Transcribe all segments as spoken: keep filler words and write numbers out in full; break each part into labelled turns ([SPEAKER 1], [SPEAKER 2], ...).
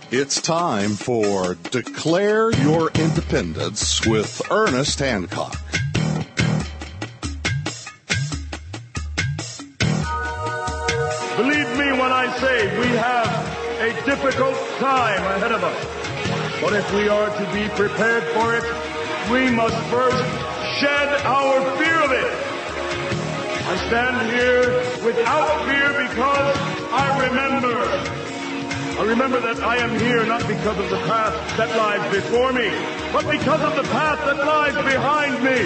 [SPEAKER 1] It's time for Declare Your Independence with Ernest Hancock.
[SPEAKER 2] Believe me when I say we have a difficult time ahead of us. But if we are to be prepared for it, we must first shed our fear of it. I stand here without fear because I remember. I remember that I am here not because of the path that lies before me, but because of the path that lies behind me.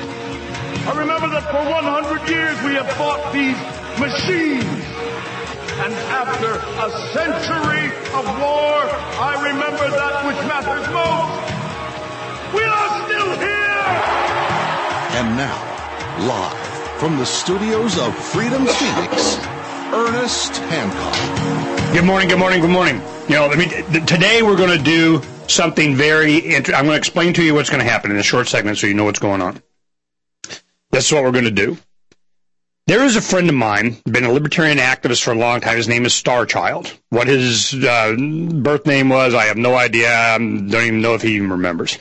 [SPEAKER 2] I remember that for one hundred years we have fought these machines. And after a century of war, I remember that which matters most. We are still here!
[SPEAKER 1] And now, live from the studios of Freedom Phoenix, Ernest Hancock.
[SPEAKER 3] Good morning, good morning, good morning. You know, let me, th- today we're going to do something very interesting. I'm going to explain to you what's going to happen in a short segment so you know what's going on. This is what we're going to do. There is a friend of mine, been a libertarian activist for a long time. His name is Starchild. What his uh, birth name was, I have no idea. I don't even know if he even remembers.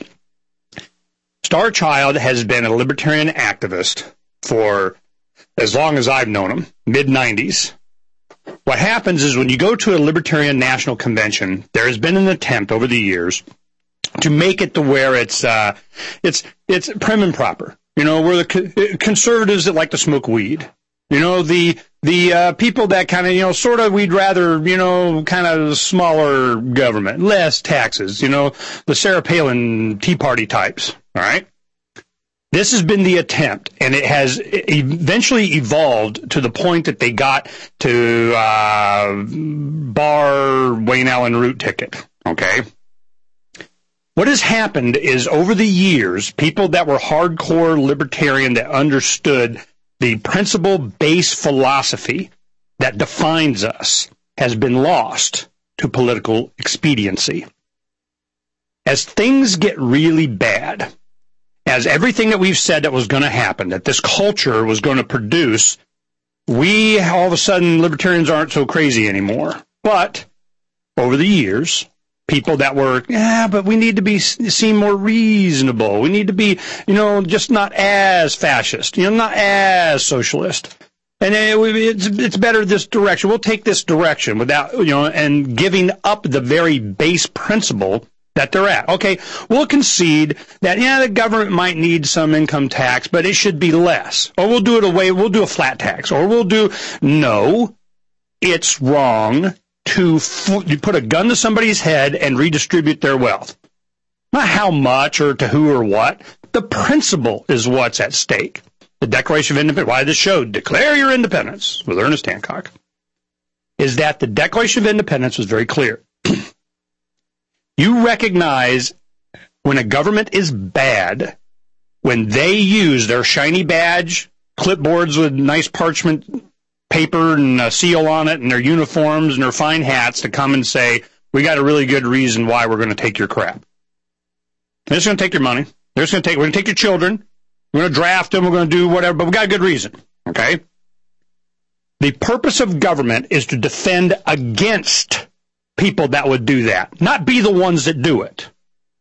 [SPEAKER 3] Starchild has been a libertarian activist for as long as I've known him, mid nineties. What happens is when you go to a Libertarian National Convention, there has been an attempt over the years to make it to where it's uh, it's it's prim and proper. You know, we're the co- conservatives that like to smoke weed. You know, the the uh, people that kind of, you know, sort of we'd rather, you know, kind of smaller government, less taxes, you know, the Sarah Palin Tea Party types, all right? This has been the attempt, and it has eventually evolved to the point that they got to uh, bar Wayne Allen Root ticket, okay? What has happened is over the years, people that were hardcore libertarian that understood the principle-based philosophy that defines us has been lost to political expediency. As things get really bad, as everything that we've said that was going to happen, that this culture was going to produce, we, all of a sudden, libertarians aren't so crazy anymore. But over the years, people that were, yeah, but we need to be seem more reasonable. We need to be, you know, just not as fascist, you know, not as socialist. And it's it's better this direction. We'll take this direction without, you know, and giving up the very base principle that they're at. Okay, we'll concede that, yeah, the government might need some income tax, but it should be less. Or we'll do it away, we'll do a flat tax. Or we'll do, no, it's wrong to f- you put a gun to somebody's head and redistribute their wealth. Not how much or to who or what. The principle is what's at stake. The Declaration of Independence, why this show, Declare Your Independence, with Ernest Hancock, is that the Declaration of Independence was very clear. You recognize when a government is bad, when they use their shiny badge, clipboards with nice parchment paper and a seal on it, and their uniforms and their fine hats to come and say, we got a really good reason why we're going to take your crap. They're just going to take your money. They're just going to take, we're going to take your children. We're going to draft them. We're going to do whatever, but we got a good reason. Okay? The purpose of government is to defend against people that would do that, not be the ones that do it.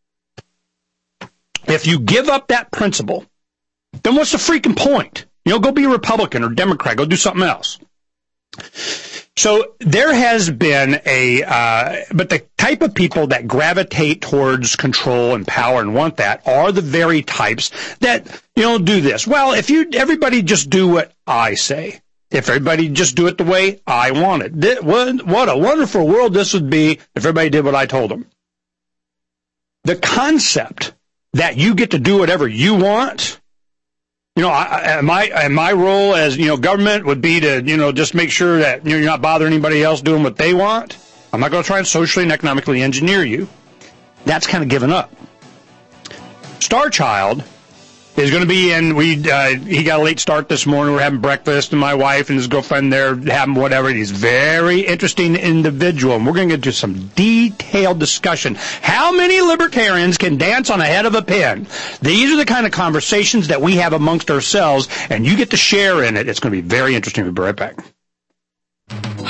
[SPEAKER 3] If you give up that principle, then what's the freaking point? You know, go be a Republican or Democrat. Go do something else. So there has been a, uh, but the type of people that gravitate towards control and power and want that are the very types that, you know, do this. Well, if you, everybody just do what I say. If everybody just do it the way I want it. What a wonderful world this would be if everybody did what I told them. The concept that you get to do whatever you want, you know, I, my my role as, you know, government would be to, you know, just make sure that, you know, you're not bothering anybody else doing what they want. I'm not going to try and socially and economically engineer you. That's kind of given up. Starchild is going to be in, we, uh, he got a late start this morning. We're having breakfast, and my wife and his girlfriend there having whatever. He's a very interesting individual, and we're going to get to some detailed discussion. How many libertarians can dance on the head of a pin? These are the kind of conversations that we have amongst ourselves, and you get to share in it. It's going to be very interesting. We'll be right back.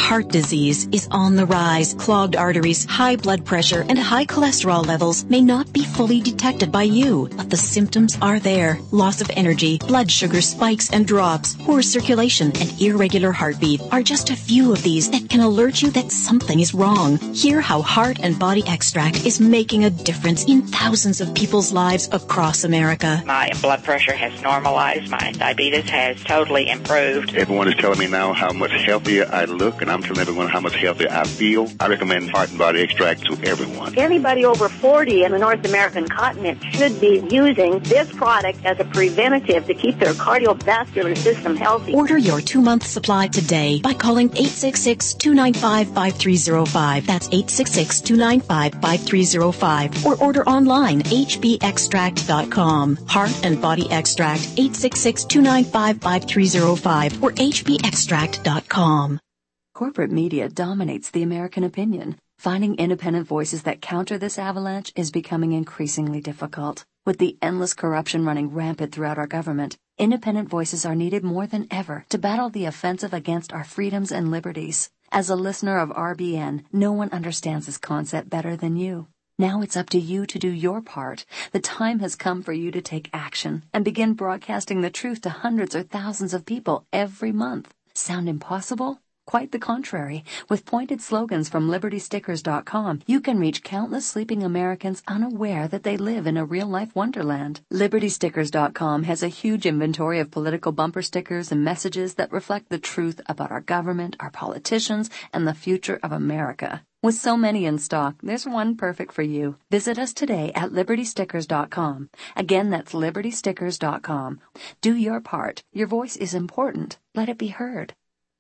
[SPEAKER 4] heart disease is on the rise. Clogged arteries, high blood pressure, and high cholesterol levels may not be fully detected by you, but the symptoms are there. Loss of energy, blood sugar spikes and drops, poor circulation, and irregular heartbeat are just a few of these that can alert you that something is wrong. Hear how Heart and Body Extract is making a difference in thousands of people's lives across America.
[SPEAKER 5] My blood pressure has normalized. My diabetes has totally improved.
[SPEAKER 6] Everyone is telling me now how much healthier I look, and I'm telling everyone how much healthier I feel. I recommend Heart and Body Extract to everyone.
[SPEAKER 7] Anybody over forty in the North American continent should be using this product as a preventative to keep their cardiovascular system healthy.
[SPEAKER 4] Order your two-month supply today by calling eight six six, two nine five, five three zero five. That's eight six six, two nine five, five three zero five. Or order online, h b extract dot com. Heart and Body Extract, eight six six, two nine five, five three zero five or h b extract dot com.
[SPEAKER 8] Corporate media dominates the American opinion. Finding independent voices that counter this avalanche is becoming increasingly difficult. With the endless corruption running rampant throughout our government, independent voices are needed more than ever to battle the offensive against our freedoms and liberties. As a listener of R B N, no one understands this concept better than you. Now it's up to you to do your part. The time has come for you to take action and begin broadcasting the truth to hundreds or thousands of people every month. Sound impossible? Quite the contrary. With pointed slogans from liberty stickers dot com, you can reach countless sleeping Americans unaware that they live in a real-life wonderland. liberty stickers dot com has a huge inventory of political bumper stickers and messages that reflect the truth about our government, our politicians, and the future of America. With so many in stock, there's one perfect for you. Visit us today at liberty stickers dot com. Again, that's liberty stickers dot com. Do your part. Your voice is important. Let it be heard.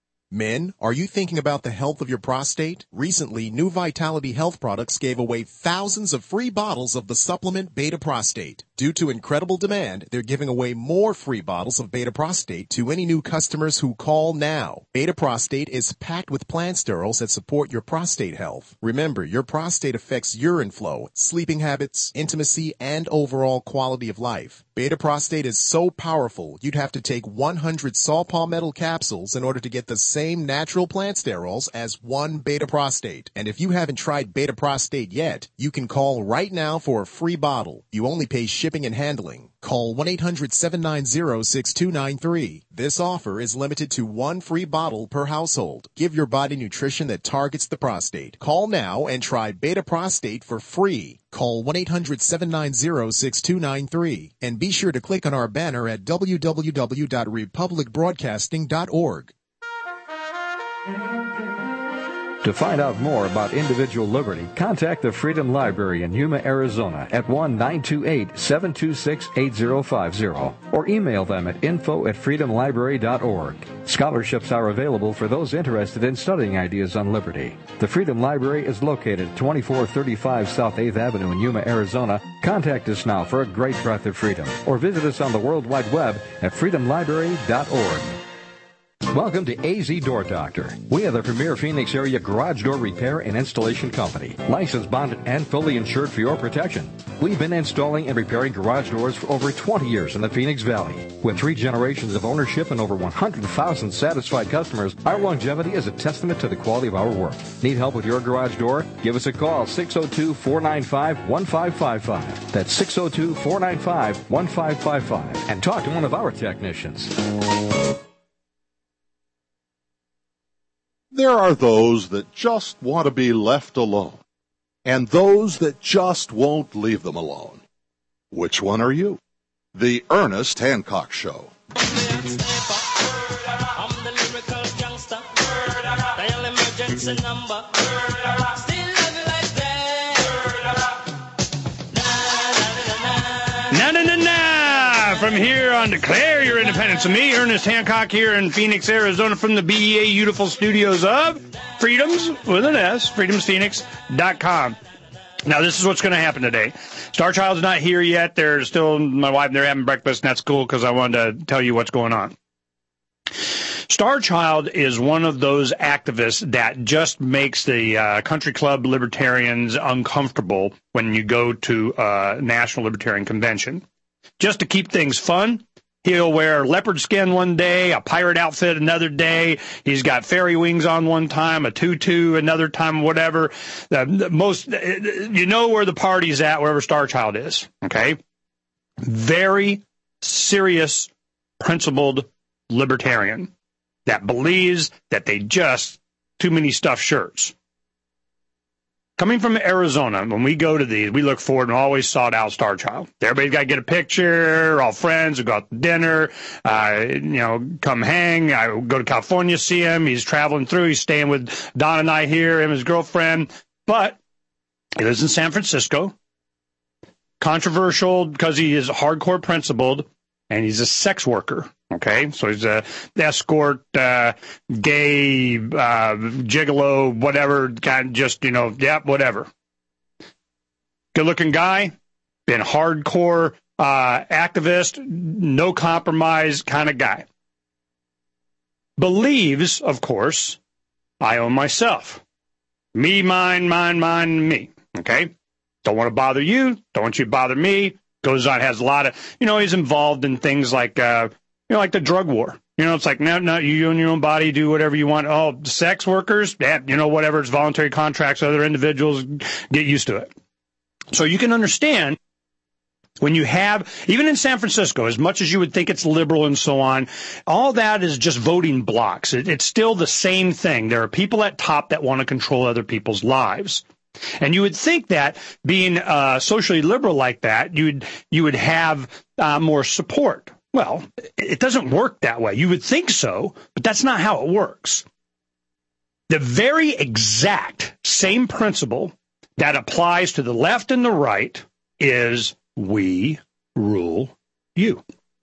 [SPEAKER 9] Men, are you thinking about the health of your prostate? Recently, New Vitality Health Products gave away thousands of free bottles of the supplement Beta Prostate. Due to incredible demand, they're giving away more free bottles of Beta Prostate to any new customers who call now. Beta Prostate is packed with plant sterols that support your prostate health. Remember, your prostate affects urine flow, sleeping habits, intimacy, and overall quality of life. Beta Prostate is so powerful, you'd have to take one hundred saw palmetto capsules in order to get the same natural plant sterols as one Beta Prostate. And if you haven't tried Beta Prostate yet, you can call right now for a free bottle. You only pay shipping and handling. Call one eight hundred, seven nine zero, six two nine three. This offer is limited to one free bottle per household. Give your body nutrition that targets the prostate. Call now and try Beta Prostate for free. Call one eight hundred, seven nine zero, six two nine three. And be sure to click on our banner at w w w dot republic broadcasting dot org.
[SPEAKER 10] To find out more about individual liberty, contact the Freedom Library in Yuma, Arizona at one nine two eight, seven two six, eight zero five zero or email them at info at freedom library dot org. Scholarships are available for those interested in studying ideas on liberty. The Freedom Library is located at twenty-four thirty-five South eighth Avenue in Yuma, Arizona. Contact us now for a great breath of freedom or visit us on the World Wide Web at freedom library dot org. Welcome to A Z Door Doctor. We are the premier Phoenix area garage door repair and installation company, licensed, bonded, and fully insured for your protection. We've been installing and repairing garage doors for over twenty years in the Phoenix Valley. With three generations of ownership and over one hundred thousand satisfied customers, our longevity is a testament to the quality of our work. Need help with your garage door? Give us a call, six oh two, four nine five, one five five five. That's six oh two, four nine five, one five five five. And talk to one of our technicians.
[SPEAKER 1] There are those that just want to be left alone, and those that just won't leave them alone. Which one are you? The Ernest Hancock Show.
[SPEAKER 11] I'm the lyrical gangster. Dial emergency number. Still love you like that.
[SPEAKER 3] Na na na na! From here on Declare Your Independence. With me, Ernest Hancock, here in Phoenix, Arizona, from the B E A beautiful studios of Freedoms with an S, freedoms phoenix dot com. Now, this is what's going to happen today. Star Child's not here yet. They're still, my wife, and they're having breakfast, and that's cool because I wanted to tell you what's going on. Star Child is one of those activists that just makes the uh, country club libertarians uncomfortable when you go to uh, National Libertarian Convention. Just to keep things fun, He'll wear leopard skin one day, a pirate outfit another day. He's got fairy wings on one time, a tutu another time, whatever. The, the most, you know where the party's at, wherever Star Child is, okay? Very serious, principled libertarian that believes that they just too many stuffed shirts. Coming from Arizona, when we go to these, we look forward and always sought out Star Child. Everybody's got to get a picture, all friends, we go out to dinner, uh, you know, come hang. I go to California, see him. He's traveling through. He's staying with Don and I here, him and his girlfriend. But he lives in San Francisco. Controversial because he is hardcore principled, and he's a sex worker. Okay, so he's a escort, uh, gay, uh, gigolo, whatever, kind of just, you know, yeah, whatever. Good-looking guy, been hardcore uh, activist, no compromise kind of guy. Believes, of course, I own myself. Me, mine, mine, mine, me. Okay? Don't want to bother you. Don't want you to bother me. Goes on, has a lot of, you know, he's involved in things like, uh, you know, like the drug war. You know, it's like, no, no, you own your own body, do whatever you want. Oh, sex workers, yeah, you know, whatever, it's voluntary contracts, other individuals, get used to it. So you can understand when you have, even in San Francisco, as much as you would think it's liberal and so on, all that is just voting blocks. It, it's still the same thing. There are people at top that want to control other people's lives. And you would think that being uh, socially liberal like that, you'd you would have uh, more support. Well, it doesn't work that way. You would think so, but that's not how it works. The very exact same principle that applies to the left and the right is we rule you.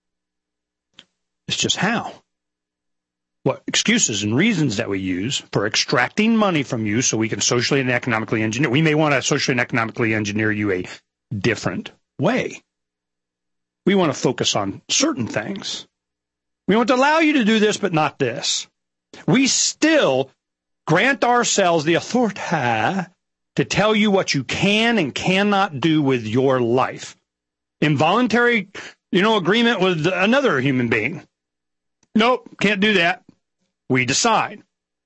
[SPEAKER 3] It's just how. What excuses and reasons that we use for extracting money from you so we can socially and economically engineer. We may want to socially and economically engineer you a different way. We want to focus on certain things. We want to allow you to do this, but not this. We still grant ourselves the authority to tell you what you can and cannot do with your life. Involuntary, you know, agreement with another human being. Nope, can't do that. We decide.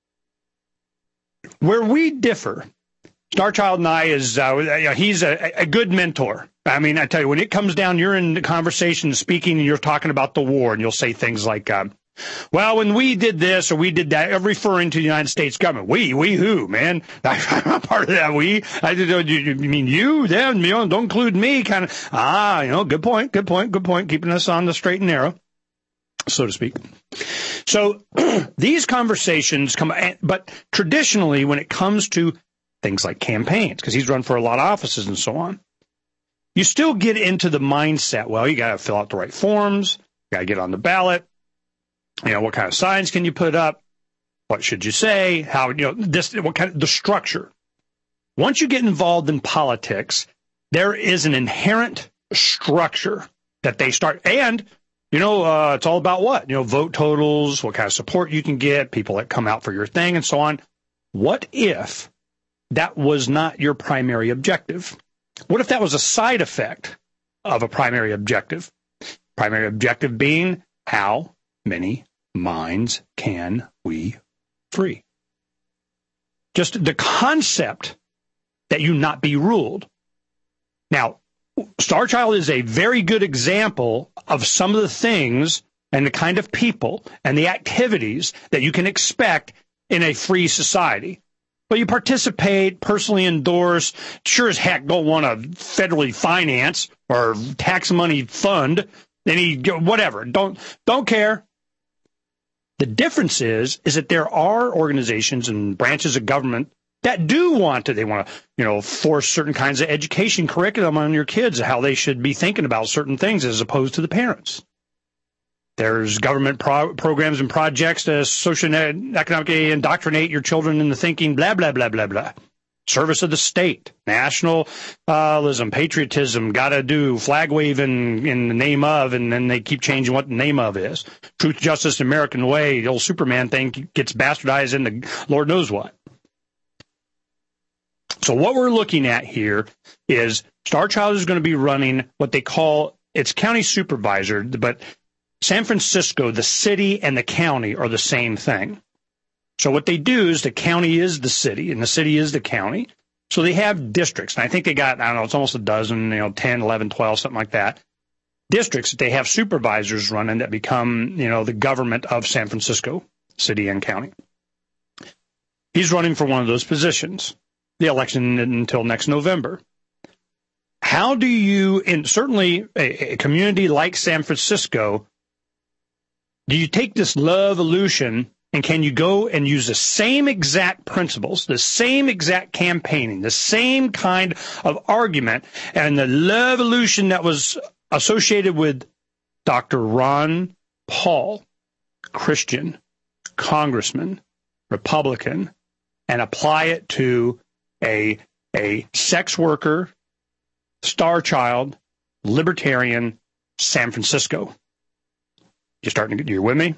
[SPEAKER 3] Where we differ, Star Child and I is, uh, he's a, a good mentor. I mean, I tell you, when it comes down, you're in the conversation speaking and you're talking about the war and you'll say things like, um, well, when we did this or we did that, referring to the United States government. We, we who, man? I'm not part of that we. I did, you mean you, them, you know, don't include me, kind of. Ah, you know, good point, good point, good point, keeping us on the straight and narrow, so to speak. So these conversations come, but traditionally when it comes to things like campaigns, because he's run for a lot of offices and so on, you still get into the mindset, well, you got to fill out the right forms, you got to get on the ballot, you know, what kind of signs can you put up, what should you say, how, you know, this, what kind of, the structure. Once you get involved in politics, there is an inherent structure that they start, and you know, uh, it's all about what? You know, vote totals, what kind of support you can get, people that come out for your thing, and so on. What if that was not your primary objective? What if that was a side effect of a primary objective? Primary objective being, how many minds can we free? Just the concept that you not be ruled. Now, Star Child is a very good example of some of the things and the kind of people and the activities that you can expect in a free society. But you participate, personally endorse, sure as heck don't want to federally finance or tax money fund any, whatever. Don't, don't care. The difference is, is that there are organizations and branches of government that do want to, they want to, you know, force certain kinds of education curriculum on your kids, how they should be thinking about certain things as opposed to the parents. There's government pro- programs and projects to socially and economically indoctrinate your children into thinking, blah, blah, blah, blah, blah. Service of the state, nationalism, patriotism, gotta do, flag waving in the name of, and then they keep changing what the name of is. Truth, justice, American way, the old Superman thing gets bastardized into Lord knows what. So what we're looking at here is Star Child is going to be running what they call, it's county supervisor, but San Francisco, the city, and the county are the same thing. So what they do is the county is the city, and the city is the county. So they have districts, and I think they got, I don't know, it's almost a dozen, you know, ten, eleven, twelve, something like that. Districts that they have supervisors running that become, you know, the government of San Francisco, city and county. He's running for one of those positions. The election isn't until next November. How do you, and certainly a, a community like San Francisco, do you take this love-olution and can you go and use the same exact principles, the same exact campaigning, the same kind of argument, and the love-olution that was associated with Doctor Ron Paul, Christian, congressman, Republican, and apply it to a, a sex worker, star child, libertarian, San Francisco? You're starting to get, you're with me?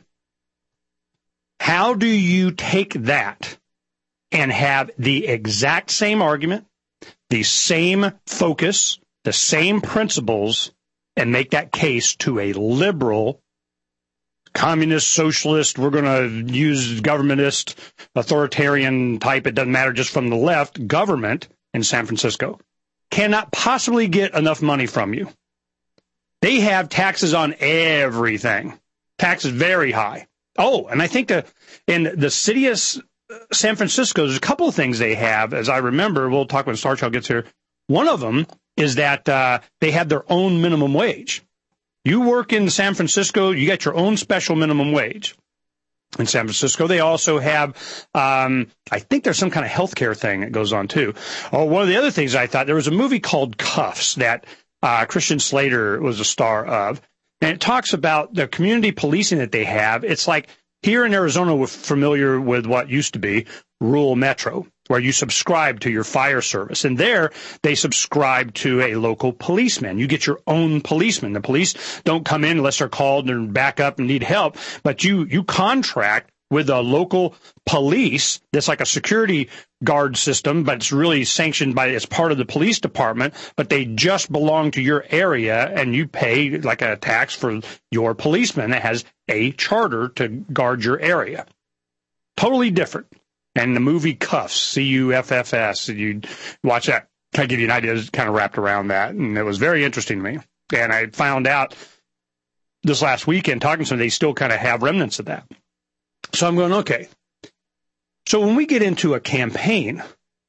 [SPEAKER 3] How do you take that and have the exact same argument, the same focus, the same principles, and make that case to a liberal, communist, socialist, we're going to use governmentist, authoritarian type, it doesn't matter, just from the left, government in San Francisco, cannot possibly get enough money from you. They have taxes on everything. Taxes very high. Oh, and I think the, in the city of San Francisco, there's a couple of things they have, as I remember. We'll talk when Star Child gets here. One of them is that uh, they have their own minimum wage. You work in San Francisco, you get your own special minimum wage. In San Francisco, they also have, um, I think there's some kind of healthcare thing that goes on, too. Oh, one of the other things I thought, there was a movie called Cuffs that uh, Christian Slater was a star of. And it talks about the community policing that they have. It's like here in Arizona, we're familiar with what used to be rural metro, where you subscribe to your fire service. And there, they subscribe to a local policeman. You get your own policeman. The police don't come in unless they're called and back up and need help. But you, you contract with a local police that's like a security guard system, but it's really sanctioned by, it's part of the police department, but they just belong to your area, and you pay like a tax for your policeman that has a charter to guard your area. Totally different. And the movie Cuffs, C U F F S, you watch that, kind of give you an idea, it's kind of wrapped around that, and it was very interesting to me. And I found out this last weekend, talking to them, they still kind of have remnants of that. So I'm going, okay. So when we get into a campaign,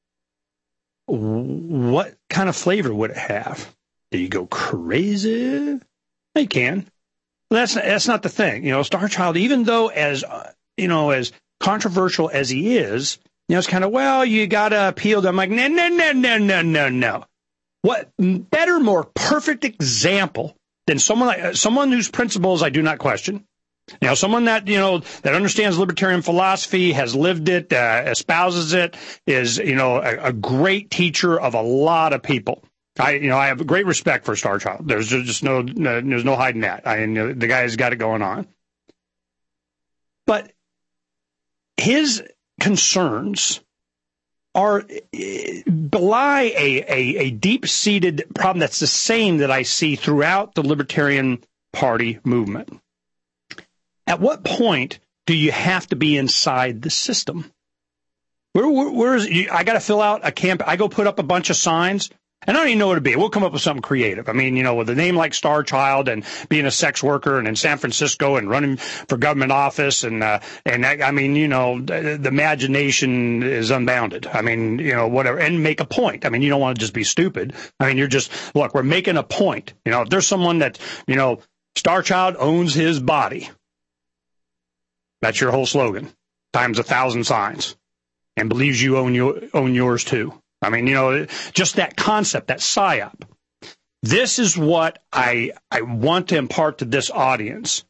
[SPEAKER 3] what kind of flavor would it have? Do you go crazy? You can. Well, that's that's not the thing. You know, Star Child, even though as, uh, you know, as controversial as he is, you know, it's kind of, well, you got to appeal to him. I'm like, no, no, no, no, no, no, no. What better, more perfect example than someone like, someone whose principles I do not question. You know, someone that, you know, that understands libertarian philosophy, has lived it, uh, espouses it, is, you know, a, a great teacher of a lot of people. I, you know, I have great respect for Star Child. There's just no, no there's no hiding that. I, you know, the guy's got it going on. But his concerns are belie a, a, a deep-seated problem that's the same that I see throughout the Libertarian Party movement. At what point do you have to be inside the system? Where, where, where is it? I got to fill out a camp. I go put up a bunch of signs, and I don't even know what it'd be. We'll come up with something creative. I mean, you know, with a name like Star Child and being a sex worker and in San Francisco and running for government office, and uh, and I, I mean, you know, the, the imagination is unbounded. I mean, you know, whatever, and make a point. I mean, you don't want to just be stupid. I mean, you're just, look, we're making a point. You know, if there's someone that, you know, Star Child owns his body. That's your whole slogan, times a thousand signs, and believes you own, your, own yours too. I mean, you know, just that concept, that psyop. This is what I I want to impart to this audience.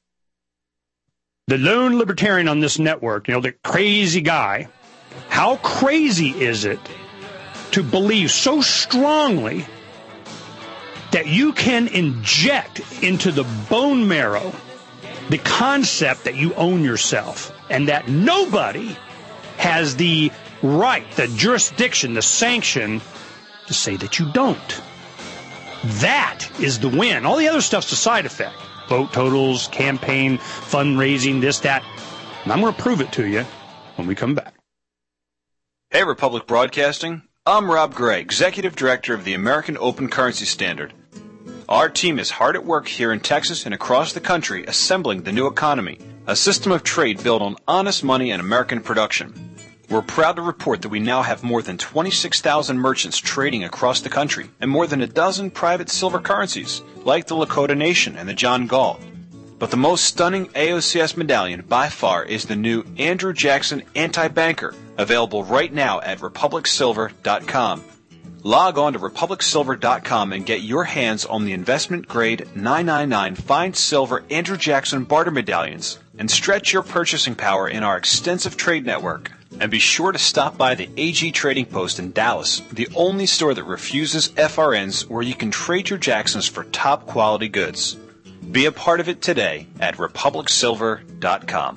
[SPEAKER 3] The lone libertarian on this network, you know, the crazy guy, how crazy is it to believe so strongly that you can inject into the bone marrow the concept that you own yourself, and that nobody has the right, the jurisdiction, the sanction to say that you don't. That is the win. All the other stuff's a side effect. vote totals, campaign, fundraising, this, that. And I'm going to prove it to you when we come back.
[SPEAKER 12] Hey, Republic Broadcasting. I'm Rob Gray, Executive Director of the American Open Currency Standard. Our team is hard at work here in Texas and across the country assembling the new economy, a system of trade built on honest money and American production. We're proud to report that we now have more than twenty-six thousand merchants trading across the country and more than a dozen private silver currencies, like the Lakota Nation and the John Galt. But the most stunning A O C S medallion by far is the new Andrew Jackson Anti-Banker, available right now at republic silver dot com. Log on to republic silver dot com and get your hands on the investment-grade nine ninety-nine fine silver Andrew Jackson barter medallions and stretch your purchasing power in our extensive trade network. And be sure to stop by the A G Trading Post in Dallas, the only store that refuses F R Ns where you can trade your Jacksons for top-quality goods. Be a part of it today at republic silver dot com.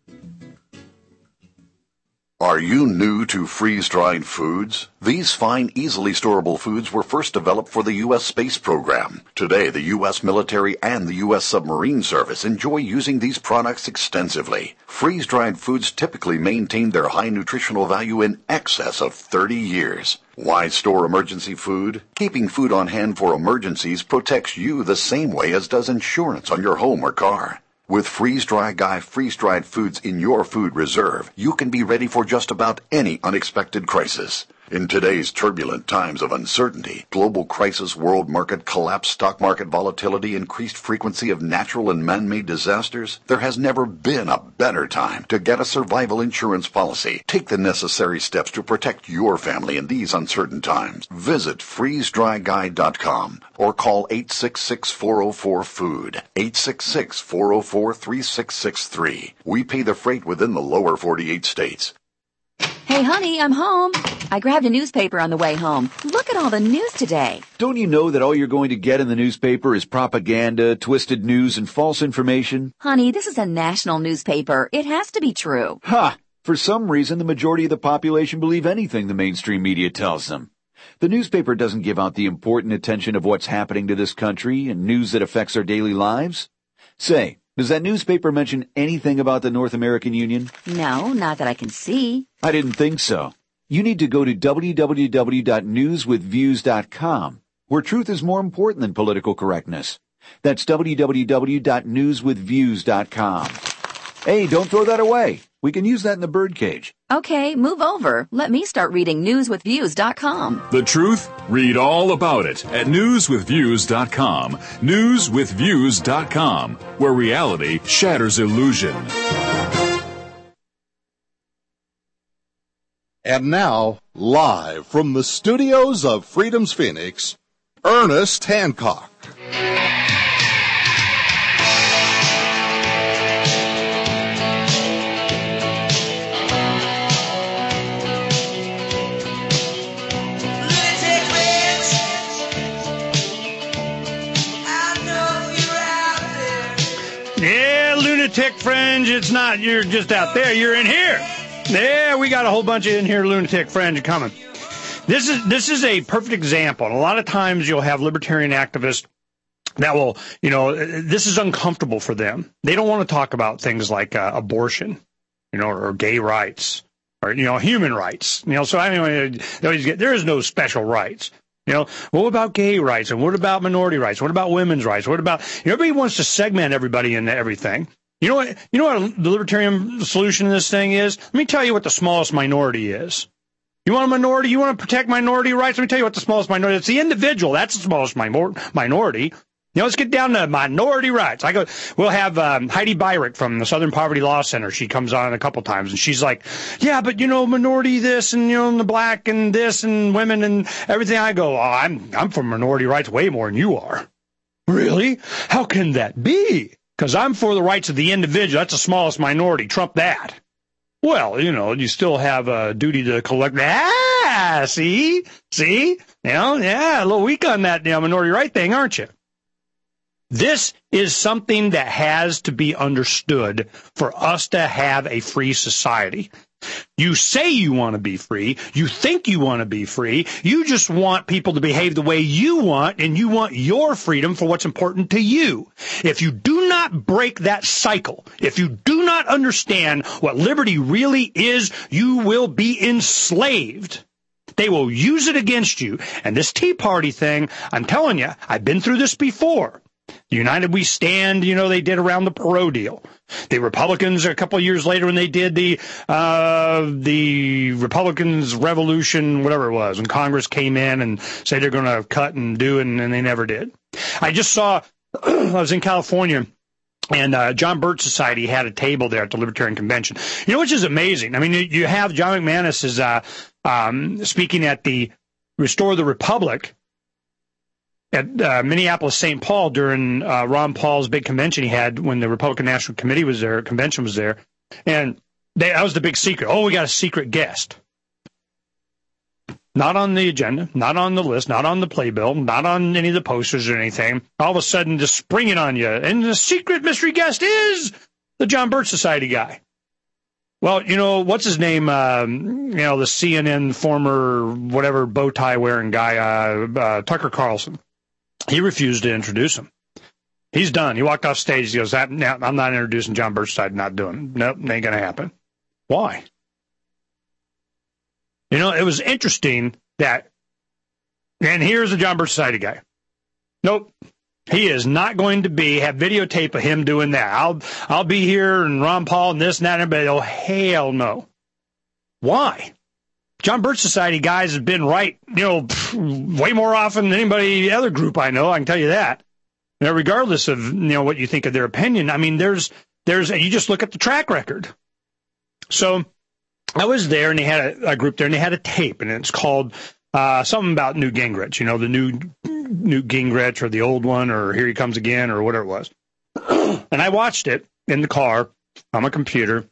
[SPEAKER 13] Are you new to freeze-dried foods? These fine, easily storable foods were first developed for the U S space program. Today, the U S military and the U S submarine service enjoy using these products extensively. Freeze-dried foods typically maintain their high nutritional value in excess of thirty years. Why store emergency food? Keeping food on hand for emergencies protects you the same way as does insurance on your home or car. With Freeze-Dry Guy freeze-dried foods in your food reserve, you can be ready for just about any unexpected crisis. In today's turbulent times of uncertainty, global crisis, world market collapse, stock market volatility, increased frequency of natural and man-made disasters, there has never been a better time to get a survival insurance policy. Take the necessary steps to protect your family in these uncertain times. Visit freeze dry guy dot com or call eight six six, four oh four, food, eight six six, four oh four, three six six three. We pay the freight within the lower forty-eight states.
[SPEAKER 14] Hey, honey, I'm home. I grabbed a newspaper on the way home. Look at all the news today.
[SPEAKER 15] Don't you know that all you're going to get in the newspaper is propaganda, twisted news, and false information?
[SPEAKER 14] Honey, this is a national newspaper. It has to be true.
[SPEAKER 15] Ha! For some reason, the majority of the population believe anything the mainstream media tells them. The newspaper doesn't give out the important attention of what's happening to this country and news that affects our daily lives. Say, does that newspaper mention anything about the North American Union?
[SPEAKER 14] No, not that I can see.
[SPEAKER 15] I didn't think so. You need to go to w w w dot news with views dot com, where truth is more important than political correctness. That's w w w dot news with views dot com. Hey, don't throw that away. We can use that in the birdcage.
[SPEAKER 14] Okay, move over. Let me start reading news with views dot com.
[SPEAKER 16] The truth? Read all about it at news with views dot com. news with views dot com, where reality shatters illusion.
[SPEAKER 1] And now, live from the studios of Freedom's Phoenix, Ernest Hancock.
[SPEAKER 3] Yeah, lunatic fringe, it's not you're just out there, you're in here. Yeah, we got a whole bunch of in here lunatic fringe coming. This is this is a perfect example. And a lot of times you'll have libertarian activists that will, you know, this is uncomfortable for them. They don't want to talk about things like uh, abortion, you know, or gay rights, or, you know, human rights. You know, so anyway, they always get, there is no special rights. You know, what about gay rights? And what about minority rights? What about women's rights? What about, you know, everybody wants to segment everybody into everything. You know what, you know what the libertarian solution to this thing is? Let me tell you what the smallest minority is. You want a minority? You want to protect minority rights? Let me tell you what the smallest minority is. It's the individual. That's the smallest minor- minority. You know, let's get down to minority rights. I go, we'll have um, Heidi Byrick from the Southern Poverty Law Center. She comes on a couple times, and she's like, yeah, but, you know, minority this, and, you know, and the black, and this, and women, and everything. I go, oh, I'm, I'm for minority rights way more than you are. Really? How can that be? Because I'm for the rights of the individual. That's the smallest minority. Trump that. Well, you know, you still have a duty to collect. Ah, see? See? You know, yeah, a little weak on that, you know, minority right thing, aren't you? This is something that has to be understood for us to have a free society. You say you want to be free. You think you want to be free. You just want people to behave the way you want, and you want your freedom for what's important to you. If you do not break that cycle, if you do not understand what liberty really is, you will be enslaved. They will use it against you. And this Tea Party thing, I'm telling you, I've been through this before. United We Stand, you know, they did around the Perot deal. The Republicans, a couple of years later, when they did the uh, the Republicans Revolution, whatever it was, when Congress came in and said they're going to cut and do, and, and they never did. I just saw, I was in California, and uh, John Birch Society had a table there at the Libertarian Convention. You know, which is amazing. I mean, you have John McManus is uh, um, speaking at the Restore the Republic at uh, Minneapolis, Saint Paul during uh, Ron Paul's big convention he had when the Republican National Committee was there, convention was there. And they, that was the big secret. Oh, we got a secret guest. Not on the agenda, not on the list, not on the playbill, not on any of the posters or anything. All of a sudden, just springing on you. And the secret mystery guest is the John Birch Society guy. Well, you know, what's his name? Um, you know, the C N N former whatever bow tie wearing guy, uh, uh, Tucker Carlson. He refused to introduce him. He's done. He walked off stage. He goes, that, no, I'm not introducing John Birch Society. Not doing it. Nope, ain't going to happen. Why? You know, it was interesting that, and here's the John Birch Society guy. Nope. He is not going to be, have videotape of him doing that. I'll, I'll be here and Ron Paul and this and that and everybody. Oh, hell no. Why? John Birch Society guys have been right, you know, way more often than anybody other group I know. I can tell you that. Now, regardless of, you know, what you think of their opinion, I mean, there's, there's, you just look at the track record. So I was there and they had a, a group there and they had a tape and it's called, uh, something about Newt Gingrich, you know, the new Newt Gingrich or the old one or Here He Comes Again or whatever it was. And I watched it in the car on my computer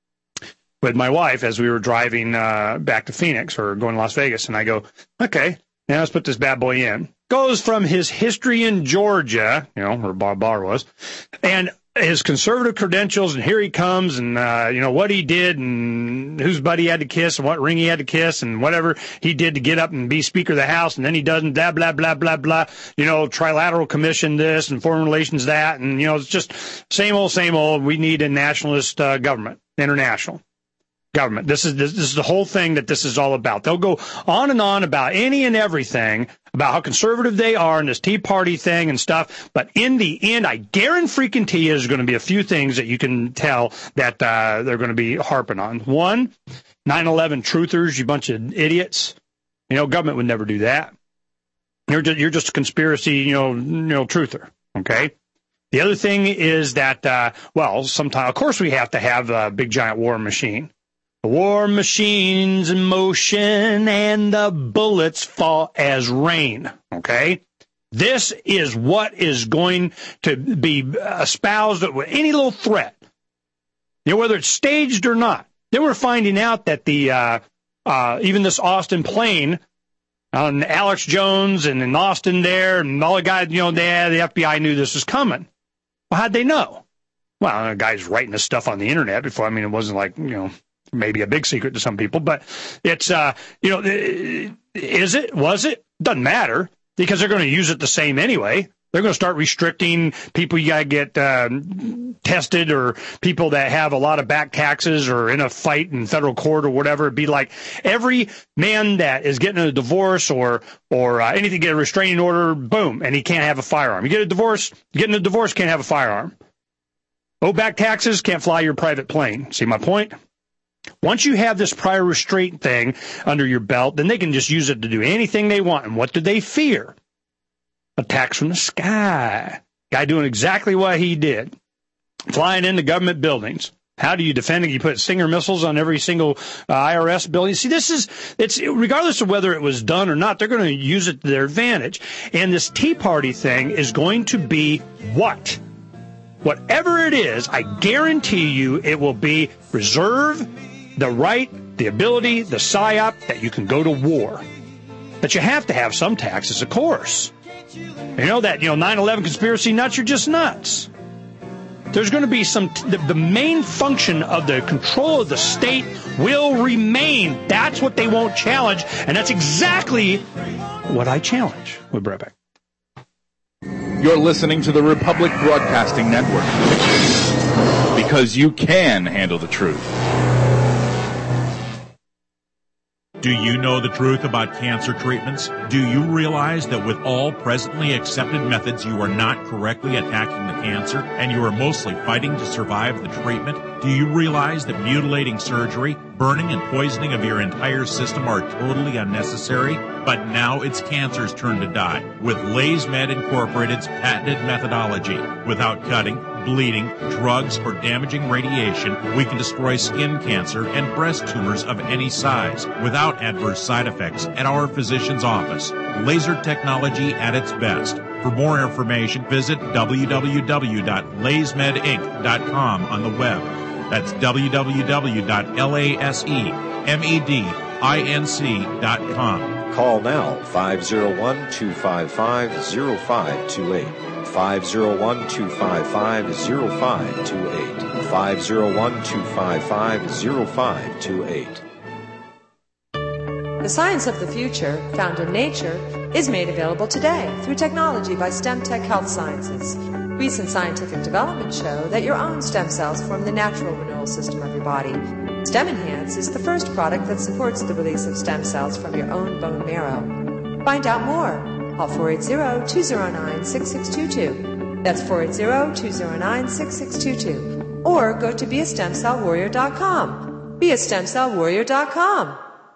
[SPEAKER 3] with my wife as we were driving uh, back to Phoenix or going to Las Vegas. And I go, okay, now let's put this bad boy in. Goes from his history in Georgia, you know, where Bob Barr was, and his conservative credentials, and here he comes, and, uh, you know, what he did, and whose butt he had to kiss, and what ring he had to kiss, and whatever he did to get up and be Speaker of the House, and then he doesn't, blah, blah, blah, blah, blah, you know, Trilateral Commission this, and Foreign Relations that, and, you know, it's just same old, same old. We need a nationalist uh, government, international government. This is this, this is the whole thing that this is all about. They'll go on and on about any and everything, about how conservative they are and this Tea Party thing and stuff. But in the end, I guarantee you there's going to be a few things that you can tell that uh, they're going to be harping on. One, nine eleven truthers, you bunch of idiots. You know, government would never do that. You're just, you're just a conspiracy, you know, you know, truther. Okay. The other thing is that, uh, well, sometimes, of course, we have to have a big giant war machine. The war machine's in motion and the bullets fall as rain, okay? This is what is going to be espoused with any little threat, you know, whether it's staged or not. Then we're finding out that the uh, uh, even this Austin plane on Alex Jones and in Austin there and all the guys, you know, they, the F B I knew this was coming. Well, how'd they know? Well, the guy's writing this stuff on the internet before. I mean, it wasn't like, you know, maybe a big secret to some people, but it's, uh, you know, is it, was it? Doesn't matter because they're going to use it the same anyway. They're going to start restricting people you got to get um, tested or people that have a lot of back taxes or in a fight in federal court or whatever. It'd be like every man that is getting a divorce or or uh, anything, get a restraining order, boom, and he can't have a firearm. You get a divorce, getting a divorce, can't have a firearm. Oh, back taxes, can't fly your private plane. See my point? Once you have this prior restraint thing under your belt, then they can just use it to do anything they want. And what do they fear? Attacks from the sky. Guy doing exactly what he did. Flying into government buildings. How do you defend it? You put Stinger missiles on every single uh, I R S building. See, this is, it's regardless of whether it was done or not, they're going to use it to their advantage. And this Tea Party thing is going to be what? Whatever it is, I guarantee you it will be reserve the right, the ability, the psyop that you can go to war. But you have to have some taxes, of course. You know that, you know, nine eleven conspiracy nuts, you're just nuts. there's going to be some, the, the main function of the control of the state will remain. That's what they won't challenge, and that's exactly what I challenge. We'll be right back.
[SPEAKER 17] You're listening to the Republic Broadcasting Network, because you can handle the truth.
[SPEAKER 18] Do you know the truth about cancer treatments? Do you realize that with all presently accepted methods, you are not correctly attacking the cancer, and you are mostly fighting to survive the treatment? Do you realize that mutilating surgery, burning and poisoning of your entire system are totally unnecessary? But now it's cancer's turn to die with LaysMed Incorporated's patented methodology. Without cutting, bleeding, drugs, or damaging radiation, we can destroy skin cancer and breast tumors of any size without adverse side effects at our physician's office. Laser technology at its best. For more information, visit w w w dot laysmed inc dot com on the web. That's w w w dot laysmed inc dot com.
[SPEAKER 19] Call now, five oh one, two five five, oh five two eight. five oh one, two five five, oh five two eight. five oh one, two five five, oh five two eight.
[SPEAKER 20] The science of the future, found in nature, is made available today through technology by StemTech Health Sciences. Recent scientific developments show that your own stem cells form the natural renewal system of your body. Stem Enhance is the first product that supports the release of stem cells from your own bone marrow. Find out more. Call four eight zero, two zero nine, six six two two. That's four eight zero, two zero nine, six six two two. Or go to be a stem cell warrior dot com. be a stem cell warrior dot com.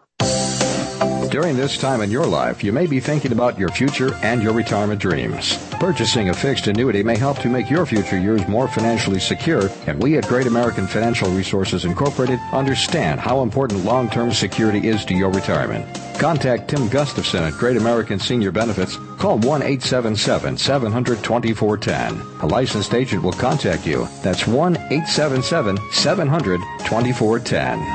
[SPEAKER 10] During this time in your life, you may be thinking about your future and your retirement dreams. Purchasing a fixed annuity may help to make your future years more financially secure, and we at Great American Financial Resources Incorporated understand how important long-term security is to your retirement. Contact Tim Gustafson at Great American Senior Benefits. Call one eight seven seven, seven hundred, twenty-four ten. A licensed agent will contact you. That's one eight seven seven, seven hundred, twenty-four ten.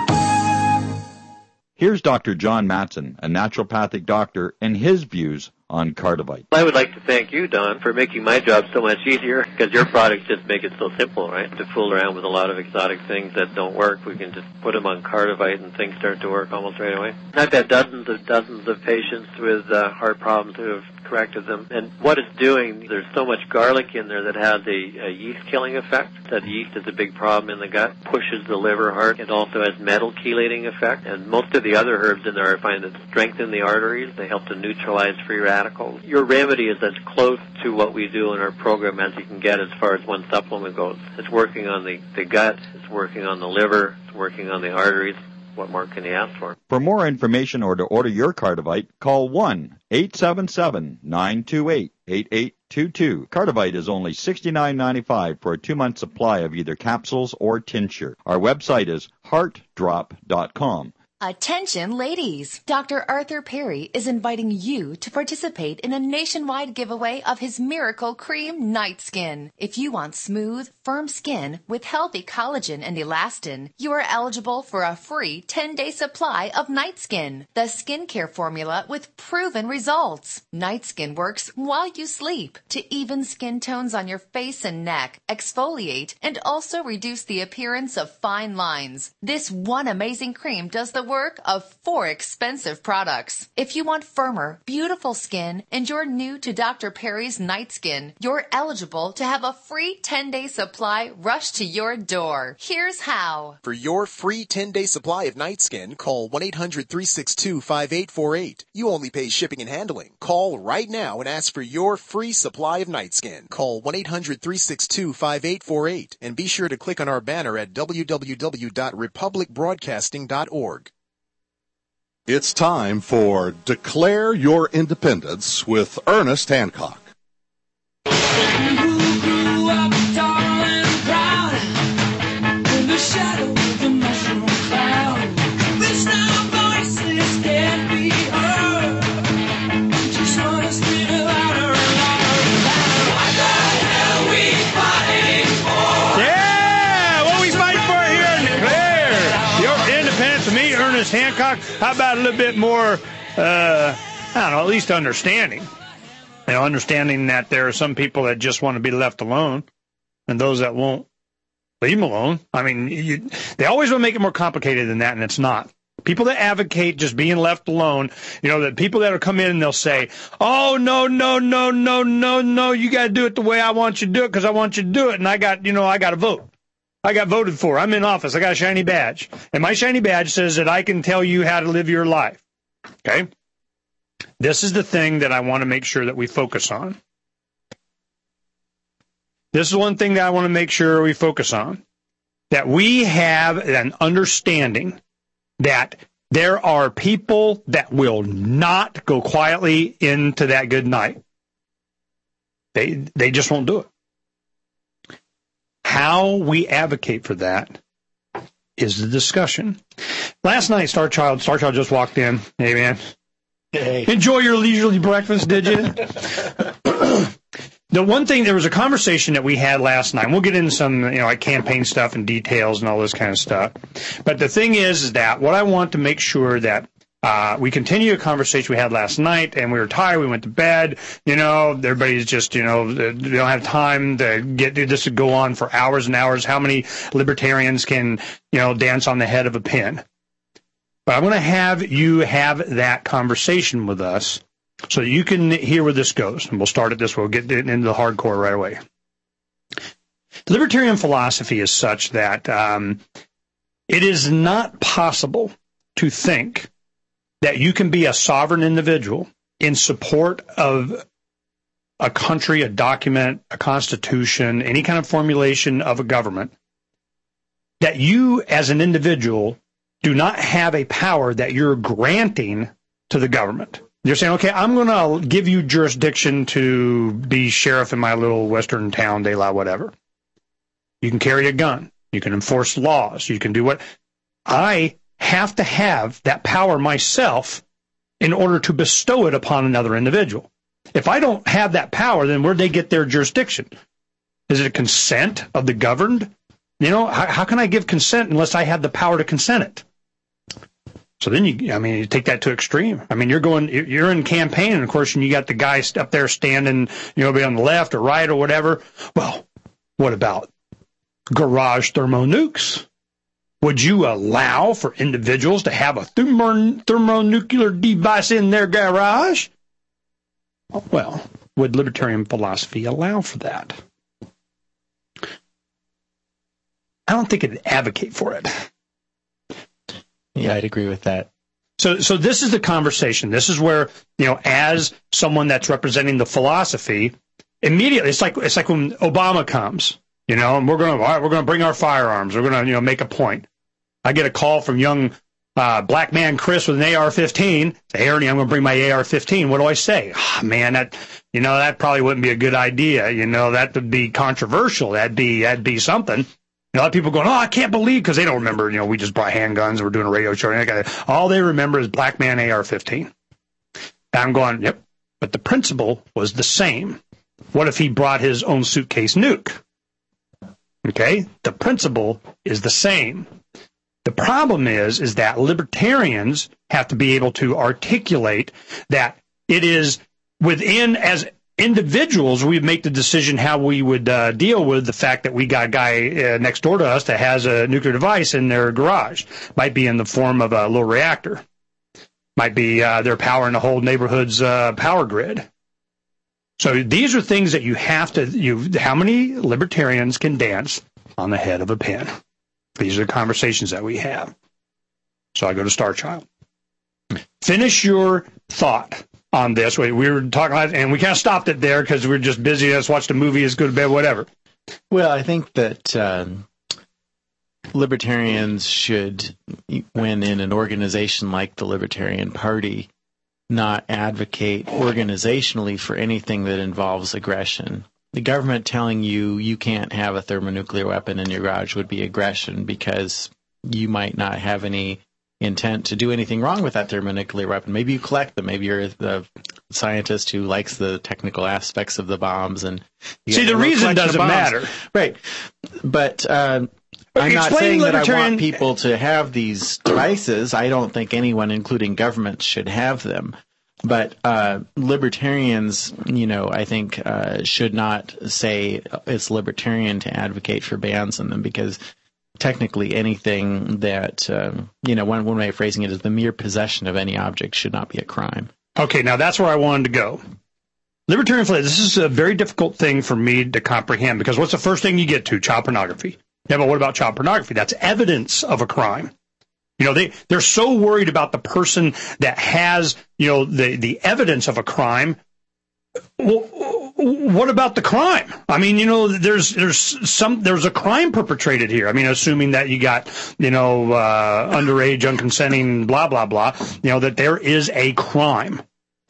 [SPEAKER 17] Here's Doctor John Matson, a naturopathic doctor, and his views on Cardivite.
[SPEAKER 21] I would like to thank you, Don, for making my job so much easier, because your products just make it so simple, right? To fool around with a lot of exotic things that don't work, we can just put them on Cardivite and things start to work almost right away. I've had dozens of dozens of patients with uh, heart problems who have corrected them. And what it's doing, there's so much garlic in there that has a, a yeast-killing effect. That yeast is a big problem in the gut, pushes the liver hard. It also has metal chelating effect. And most of the other herbs in there I find that strengthen the arteries. They help to neutralize free radicals. Your remedy is as close to what we do in our program as you can get as far as one supplement goes. It's working on the, the gut, it's working on the liver, it's working on the arteries. What more can you ask for?
[SPEAKER 17] For more information or to order your Cardivite, call one eight seven seven, nine two eight, eight eight two two. Cardivite is only sixty-nine ninety-five for a two-month supply of either capsules or tincture. Our website is heart drop dot com.
[SPEAKER 22] Attention, ladies! Doctor Arthur Perry is inviting you to participate in a nationwide giveaway of his Miracle Cream Night Skin. If you want smooth, firm skin with healthy collagen and elastin, you are eligible for a free ten-day supply of Night Skin, the skincare formula with proven results. Night Skin works while you sleep to even skin tones on your face and neck, exfoliate, and also reduce the appearance of fine lines. This one amazing cream does the work of four expensive products. If you want firmer, beautiful skin and you're new to Doctor Perry's Night Skin, you're eligible to have a free ten-day supply rush to your door. Here's how.
[SPEAKER 9] For your free ten-day supply of Night Skin, call one eight hundred, three six two, five eight four eight. You only pay shipping and handling. Call right now and ask for your free supply of Night Skin. Call one eight hundred, three six two, five eight four eight and be sure to click on our banner at w w w dot republic broadcasting dot org.
[SPEAKER 1] It's time for Declare Your Independence with Ernest Hancock.
[SPEAKER 3] Hancock, how about a little bit more, uh, I don't know, at least understanding. You know, understanding that there are some people that just want to be left alone and those that won't Leave them alone. I mean, you, they always want to make it more complicated than that, and it's not. People that advocate just being left alone, you know, the people that will come in and they'll say, oh, no, no, no, no, no, no, you got to do it the way I want you to do it because I want you to do it, and I got, you know, I got to vote. I got voted for. I'm in office. I got a shiny badge. And my shiny badge says that I can tell you how to live your life. Okay? This is the thing that I want to make sure that we focus on. This is one thing that I want to make sure we focus on. That we have an understanding that there are people that will not go quietly into that good night. They they just won't do it. How we advocate for that is the discussion. Last night, Star Child, Star Child just walked in. Hey, man. Hey. Enjoy your leisurely breakfast, did you? The one thing, there was a conversation that we had last night. And we'll get into some, you know, like campaign stuff and details and all this kind of stuff. But the thing is, is that what I want to make sure that uh, we continue a conversation we had last night, and we were tired. We went to bed. You know, everybody's just, you know, they don't have time to get this to go on for hours and hours. How many libertarians can, you know, dance on the head of a pin? But I'm going to have you have that conversation with us, so you can hear where this goes. And we'll start at this. We'll get into the hardcore right away. Libertarian philosophy is such that um, it is not possible to think that you can be a sovereign individual in support of a country, a document, a constitution, any kind of formulation of a government, that you as an individual do not have a power that you're granting to the government. You're saying, okay, I'm going to give you jurisdiction to be sheriff in my little western town, de la whatever. You can carry a gun. You can enforce laws. You can do what. I have to have that power myself in order to bestow it upon another individual. If I don't have that power, then where'd they get their jurisdiction? Is it a consent of the governed? You know, how, how can I give consent unless I have the power to consent it? So then you, I mean, you take that to extreme. I mean, you're going, you're in campaign, and of course, and you got the guy up there standing, you know, be on the left or right or whatever. Well, what about garage thermonukes? Would you allow for individuals to have a thermo, thermonuclear device in their garage? Well, would libertarian philosophy allow for that? I don't think it'd advocate for it.
[SPEAKER 2] Yeah, I'd agree with that.
[SPEAKER 3] So, so this is the conversation. This is where, you know, as someone that's representing the philosophy, immediately it's like it's like when Obama comes, you know, and we're going to all right, we're going to bring our firearms. We're going to, you know, make a point. I get a call from young uh, black man Chris with an A R fifteen. Say, hey, Ernie, I'm going to bring my A R fifteen. What do I say? Oh, man, that you know that probably wouldn't be a good idea. You know, that would be controversial. That'd be that'd be something. A lot of people going, oh, I can't believe, because they don't remember, you know, we just brought handguns, we're doing a radio show. And all they remember is Black Man A R fifteen. And I'm going, yep, but the principle was the same. What if he brought his own suitcase nuke? Okay, the principle is the same. The problem is, is that libertarians have to be able to articulate that it is within, as individuals, we make the decision how we would uh, deal with the fact that we got a guy uh, next door to us that has a nuclear device in their garage. Might be in the form of a little reactor. Might be uh, they're powering the whole neighborhood's uh, power grid. So these are things that you have to, you. How many libertarians can dance on the head of a pin? These are the conversations that we have. So I go to Star Child. Finish your thought on this. We, we were talking about, and we kind of stopped it there because we were just busy. Let's watch the movie, let's go to bed, whatever.
[SPEAKER 2] Well, I think that um, libertarians should, when in an organization like the Libertarian Party, not advocate organizationally for anything that involves aggression. The government telling you you can't have a thermonuclear weapon in your garage would be aggression because you might not have any intent to do anything wrong with that thermonuclear weapon. Maybe you collect them. Maybe you're the scientist who likes the technical aspects of the bombs. And
[SPEAKER 3] see, the reason doesn't matter,
[SPEAKER 2] right? But um, I'm not saying that I want people to have these devices. I don't think anyone, including governments, should have them. But uh, libertarians, you know, I think uh, should not say it's libertarian to advocate for bans on them, because technically anything that, um, you know, one, one way of phrasing it is the mere possession of any object should not be a crime.
[SPEAKER 3] Okay, now that's where I wanted to go. Libertarian flag, this is a very difficult thing for me to comprehend, because what's the first thing you get to? Child pornography. Yeah, but what about child pornography? That's evidence of a crime. You know, they, they're so worried about the person that has, you know, the, the evidence of a crime. Well, what about the crime? I mean, you know, there's, there's some, there's a crime perpetrated here. I mean, assuming that you got, you know, uh, underage, unconsenting, blah, blah, blah, you know, that there is a crime.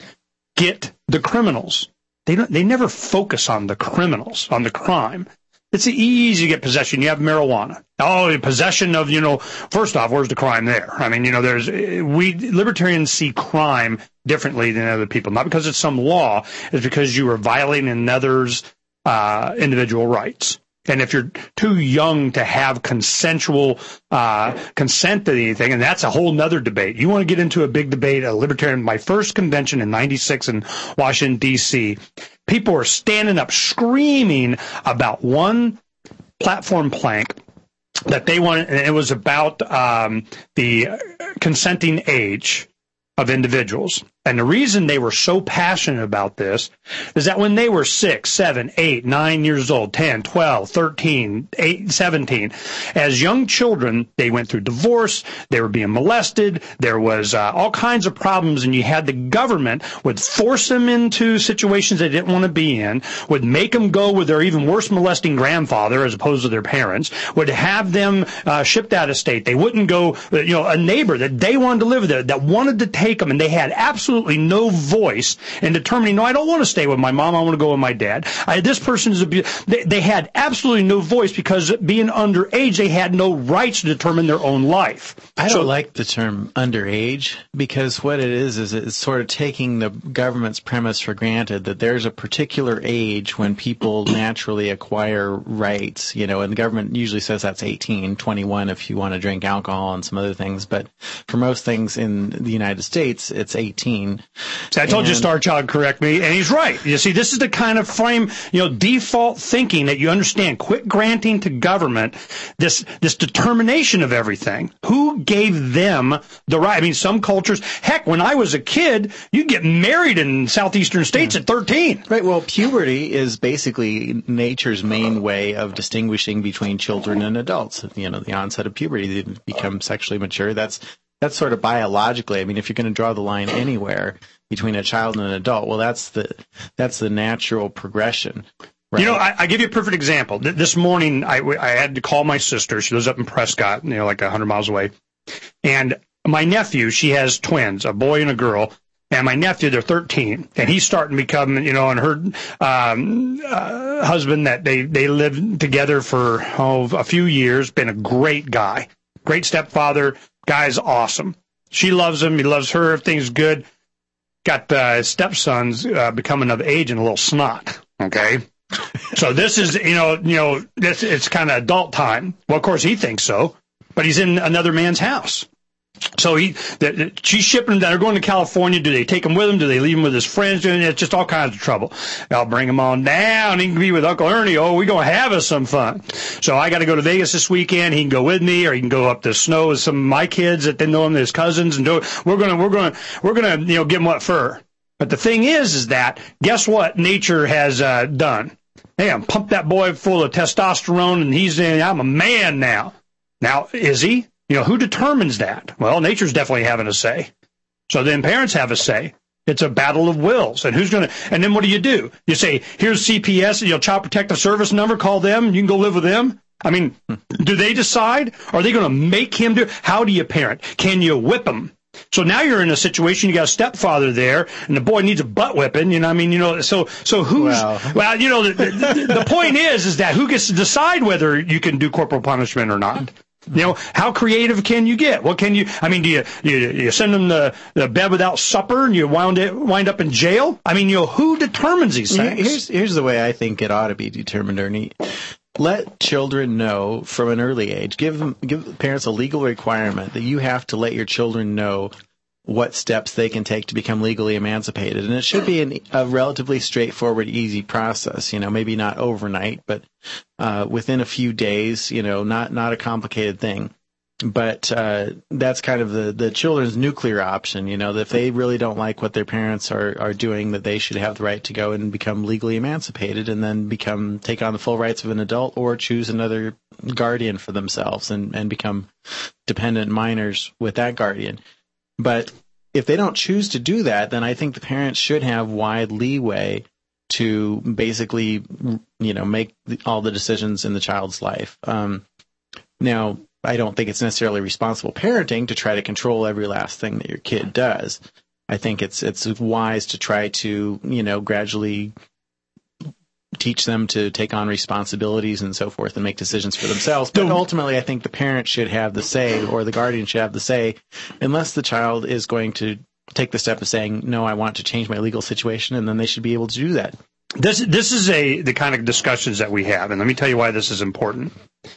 [SPEAKER 3] Get the criminals. They don't, they never focus on the criminals, on the crime. It's easy to get possession. You have marijuana. Oh, possession of, you know, first off, where's the crime there? I mean, you know, there's, we, libertarians see crime differently than other people. Not because it's some law, it's because you are violating another's, uh, individual rights. And if you're too young to have consensual, uh, consent to anything, and that's a whole nother debate. You want to get into a big debate, a libertarian, my first convention in ninety-six in Washington, D C, people were standing up screaming about one platform plank that they wanted, and it was about um, the consenting age of individuals. And the reason they were so passionate about this is that when they were six, seven, eight, nine years old, ten, twelve, thirteen, eight, seventeen, as young children, they went through divorce, they were being molested, there was uh, all kinds of problems, and you had the government would force them into situations they didn't want to be in, would make them go with their even worse molesting grandfather as opposed to their parents, would have them uh, shipped out of state. They wouldn't go, you know, a neighbor that they wanted to live there, that wanted to take them, and they had absolutely no voice in determining, no, I don't want to stay with my mom, I want to go with my dad. I, this person is abused. They, they had absolutely no voice because being underage, they had no rights to determine their own life.
[SPEAKER 2] I
[SPEAKER 3] so,
[SPEAKER 2] don't like the term underage, because what it is is it's sort of taking the government's premise for granted that there's a particular age when people naturally acquire rights, you know, and the government usually says that's eighteen, twenty-one if you want to drink alcohol and some other things, but for most things in the United States, it's eighteen.
[SPEAKER 3] So I told
[SPEAKER 2] and,
[SPEAKER 3] you Star Child correct me, and he's right. You see, this is the kind of frame, you know, default thinking that you understand. Quit granting to government this this determination of everything. Who gave them the right? I mean, some cultures, heck, when I was a kid, you get married in southeastern states yeah. at thirteen.
[SPEAKER 2] Right, well, puberty is basically nature's main way of distinguishing between children and adults. You know, the onset of puberty, they become sexually mature. That's That's sort of biologically. I mean, if you're going to draw the line anywhere between a child and an adult, well, that's the that's the natural progression. Right?
[SPEAKER 3] You know, I, I give you a perfect example. This morning, I, I had to call my sister. She lives up in Prescott, you know, like one hundred miles away. And my nephew, she has twins, a boy and a girl. And my nephew, they're thirteen, and he's starting to become, you know, and her um, uh, husband that they they lived together for oh, a few years, been a great guy, great stepfather. Guy's awesome. She loves him. He loves her. Everything's good. Got uh, stepsons uh, becoming of age and a little snot. Okay, so this is you know you know this it's kind of adult time. Well, of course he thinks so, but he's in another man's house. So he, the, the, she's shipping him down. They're going to California. Do they take him with him? Do they leave him with his friends? It's just all kinds of trouble. I'll bring him on down. He can be with Uncle Ernie. Oh, we're going to have us some fun. So I got to go to Vegas this weekend. He can go with me, or he can go up to Snow with some of my kids that they know him, his cousins, and do. We're gonna, we're gonna, we're gonna, you know, give him what fur. But the thing is, is that guess what? Nature has uh, done. Hey, I'm pumped that boy full of testosterone, and he's in. I'm a man now. Now is he? You know, who determines that? Well, nature's definitely having a say. So then parents have a say. It's a battle of wills. And who's going to, and then what do you do? You say, here's C P S, you know, Child Protective Service number, call them, you can go live with them. I mean, do they decide? Are they going to make him do, how do you parent? Can you whip him? So now you're in a situation, you got a stepfather there, and the boy needs a butt whipping, you know, I mean, you know, so, so who's, well, well you know, the, the, the point is, is that who gets to decide whether you can do corporal punishment or not? You know, how creative can you get? What can you, I mean, do you, you, you send them the, the bed without supper and you wind it, wind up in jail? I mean, you know, who determines these things?
[SPEAKER 2] Here's, here's the way I think it ought to be determined, Ernie. Let children know from an early age, give them, give parents a legal requirement that you have to let your children know what steps they can take to become legally emancipated. And it should be an, a relatively straightforward, easy process, you know, maybe not overnight, but uh, within a few days, you know, not, not a complicated thing. But uh, that's kind of the, the children's nuclear option, you know, that if they really don't like what their parents are, are doing, that they should have the right to go and become legally emancipated and then become take on the full rights of an adult or choose another guardian for themselves and, and become dependent minors with that guardian. But if they don't choose to do that, then I think the parents should have wide leeway to basically, you know, make the, all the decisions in the child's life. Um, now, I don't think it's necessarily responsible parenting to try to control every last thing that your kid does. I think it's it's wise to try to, you know, gradually teach them to take on responsibilities and so forth and make decisions for themselves. But ultimately, I think the parent should have the say, or the guardian should have the say, unless the child is going to take the step of saying, no, I want to change my legal situation, and then they should be able to do that.
[SPEAKER 3] This this is a the kind of discussions that we have, and let me tell you why this is important.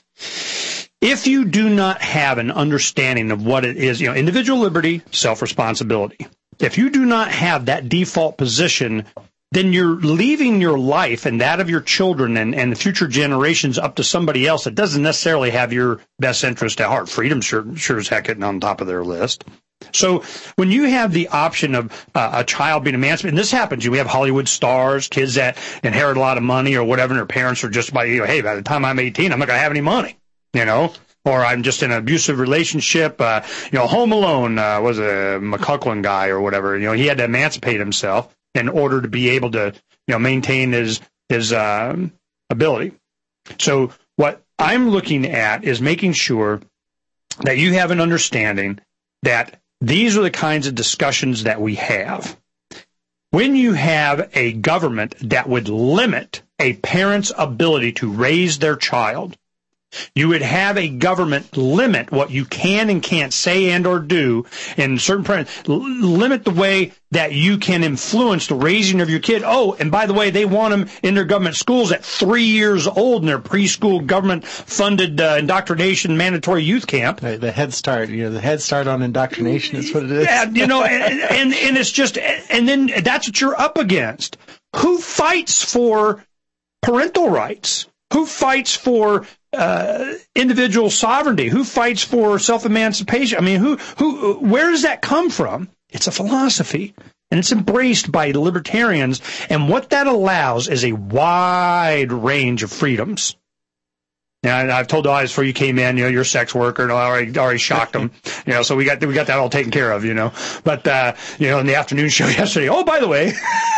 [SPEAKER 3] If you do not have an understanding of what it is, you know, individual liberty, self-responsibility, if you do not have that default position, then you're leaving your life and that of your children and, and the future generations up to somebody else that doesn't necessarily have your best interest at heart. Freedom sure, sure as heck isn't on top of their list. So when you have the option of uh, a child being emancipated, and this happens, we have Hollywood stars, kids that inherit a lot of money or whatever, and their parents are just by, you know, hey, by the time I'm eighteen, I'm not going to have any money. You know, or I'm just in an abusive relationship. Uh, you know, Home Alone uh, was a McCullin guy or whatever. You know, he had to emancipate himself in order to be able to, you know, maintain his his uh, ability. So what I'm looking at is making sure that you have an understanding that these are the kinds of discussions that we have. When you have a government that would limit a parent's ability to raise their child, you would have a government limit what you can and can't say and or do in certain parents, limit the way that you can influence the raising of your kid. Oh, and by the way, they want them in their government schools at three years old in their preschool government-funded uh, indoctrination mandatory youth camp.
[SPEAKER 2] The Head Start, you know, the Head Start on indoctrination is what it is.
[SPEAKER 3] Yeah, you know, and, and, and it's just, and then that's what you're up against. Who fights for parental rights? Who fights for uh, individual sovereignty? Who fights for self-emancipation? I mean, who, who, where does that come from? It's a philosophy, and it's embraced by libertarians. And what that allows is a wide range of freedoms. Now, I've told the audience before you came in, you know, you're a sex worker, and I already, already shocked them, you know, so we got, we got that all taken care of, you know. But, uh, you know, in the afternoon show yesterday, oh, by the way,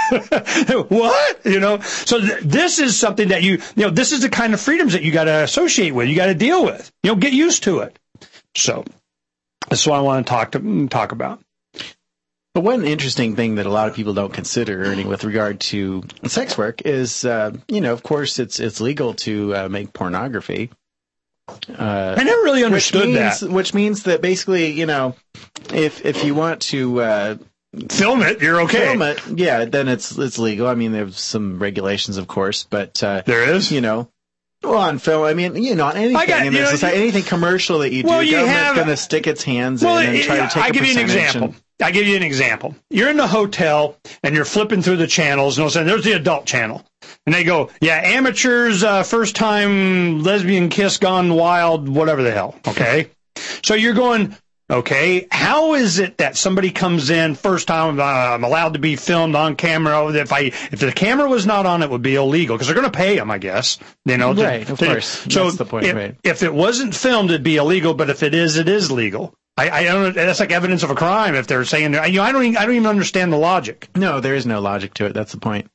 [SPEAKER 3] what? You know, so th- this is something that you, you know, this is the kind of freedoms that you got to associate with, you got to deal with, you know, get used to it. So that's what I want to talk to, talk about.
[SPEAKER 2] But one interesting thing that a lot of people don't consider, Ernie, with regard to sex work is, uh, you know, of course, it's it's legal to uh, make pornography. Uh,
[SPEAKER 3] I never really understood
[SPEAKER 2] which means,
[SPEAKER 3] that.
[SPEAKER 2] Which means that basically, you know, if if you want to uh,
[SPEAKER 3] film it, you're okay.
[SPEAKER 2] Film it, yeah, then it's it's legal. I mean, there's some regulations, of course, but uh,
[SPEAKER 3] there is,
[SPEAKER 2] you know. Well, on film, I mean, you know, on anything
[SPEAKER 3] got,
[SPEAKER 2] in this
[SPEAKER 3] know,
[SPEAKER 2] society, anything commercial that you do,
[SPEAKER 3] well,
[SPEAKER 2] the
[SPEAKER 3] you
[SPEAKER 2] government's
[SPEAKER 3] have,
[SPEAKER 2] going to stick its hands
[SPEAKER 3] well,
[SPEAKER 2] in and try to take
[SPEAKER 3] I
[SPEAKER 2] a
[SPEAKER 3] give you an example.
[SPEAKER 2] And,
[SPEAKER 3] I give you an example. You're in the hotel and you're flipping through the channels, and all of a sudden there's the adult channel, and they go, "Yeah, amateurs, uh, first time lesbian kiss gone wild, whatever the hell." Okay, so you're going, okay, how is it that somebody comes in first time? Uh, I'm allowed to be filmed on camera. If I if the camera was not on, it would be illegal because they're going to pay them, I guess. You know,
[SPEAKER 2] right?
[SPEAKER 3] To,
[SPEAKER 2] of
[SPEAKER 3] to,
[SPEAKER 2] course.
[SPEAKER 3] So
[SPEAKER 2] that's the point,
[SPEAKER 3] if,
[SPEAKER 2] right?
[SPEAKER 3] if it wasn't filmed, it'd be illegal. But if it is, it is legal. I, I don't. That's like evidence of a crime if they're saying. You know, I don't. Even, I don't even understand the logic.
[SPEAKER 2] No, there is no logic to it. That's the point.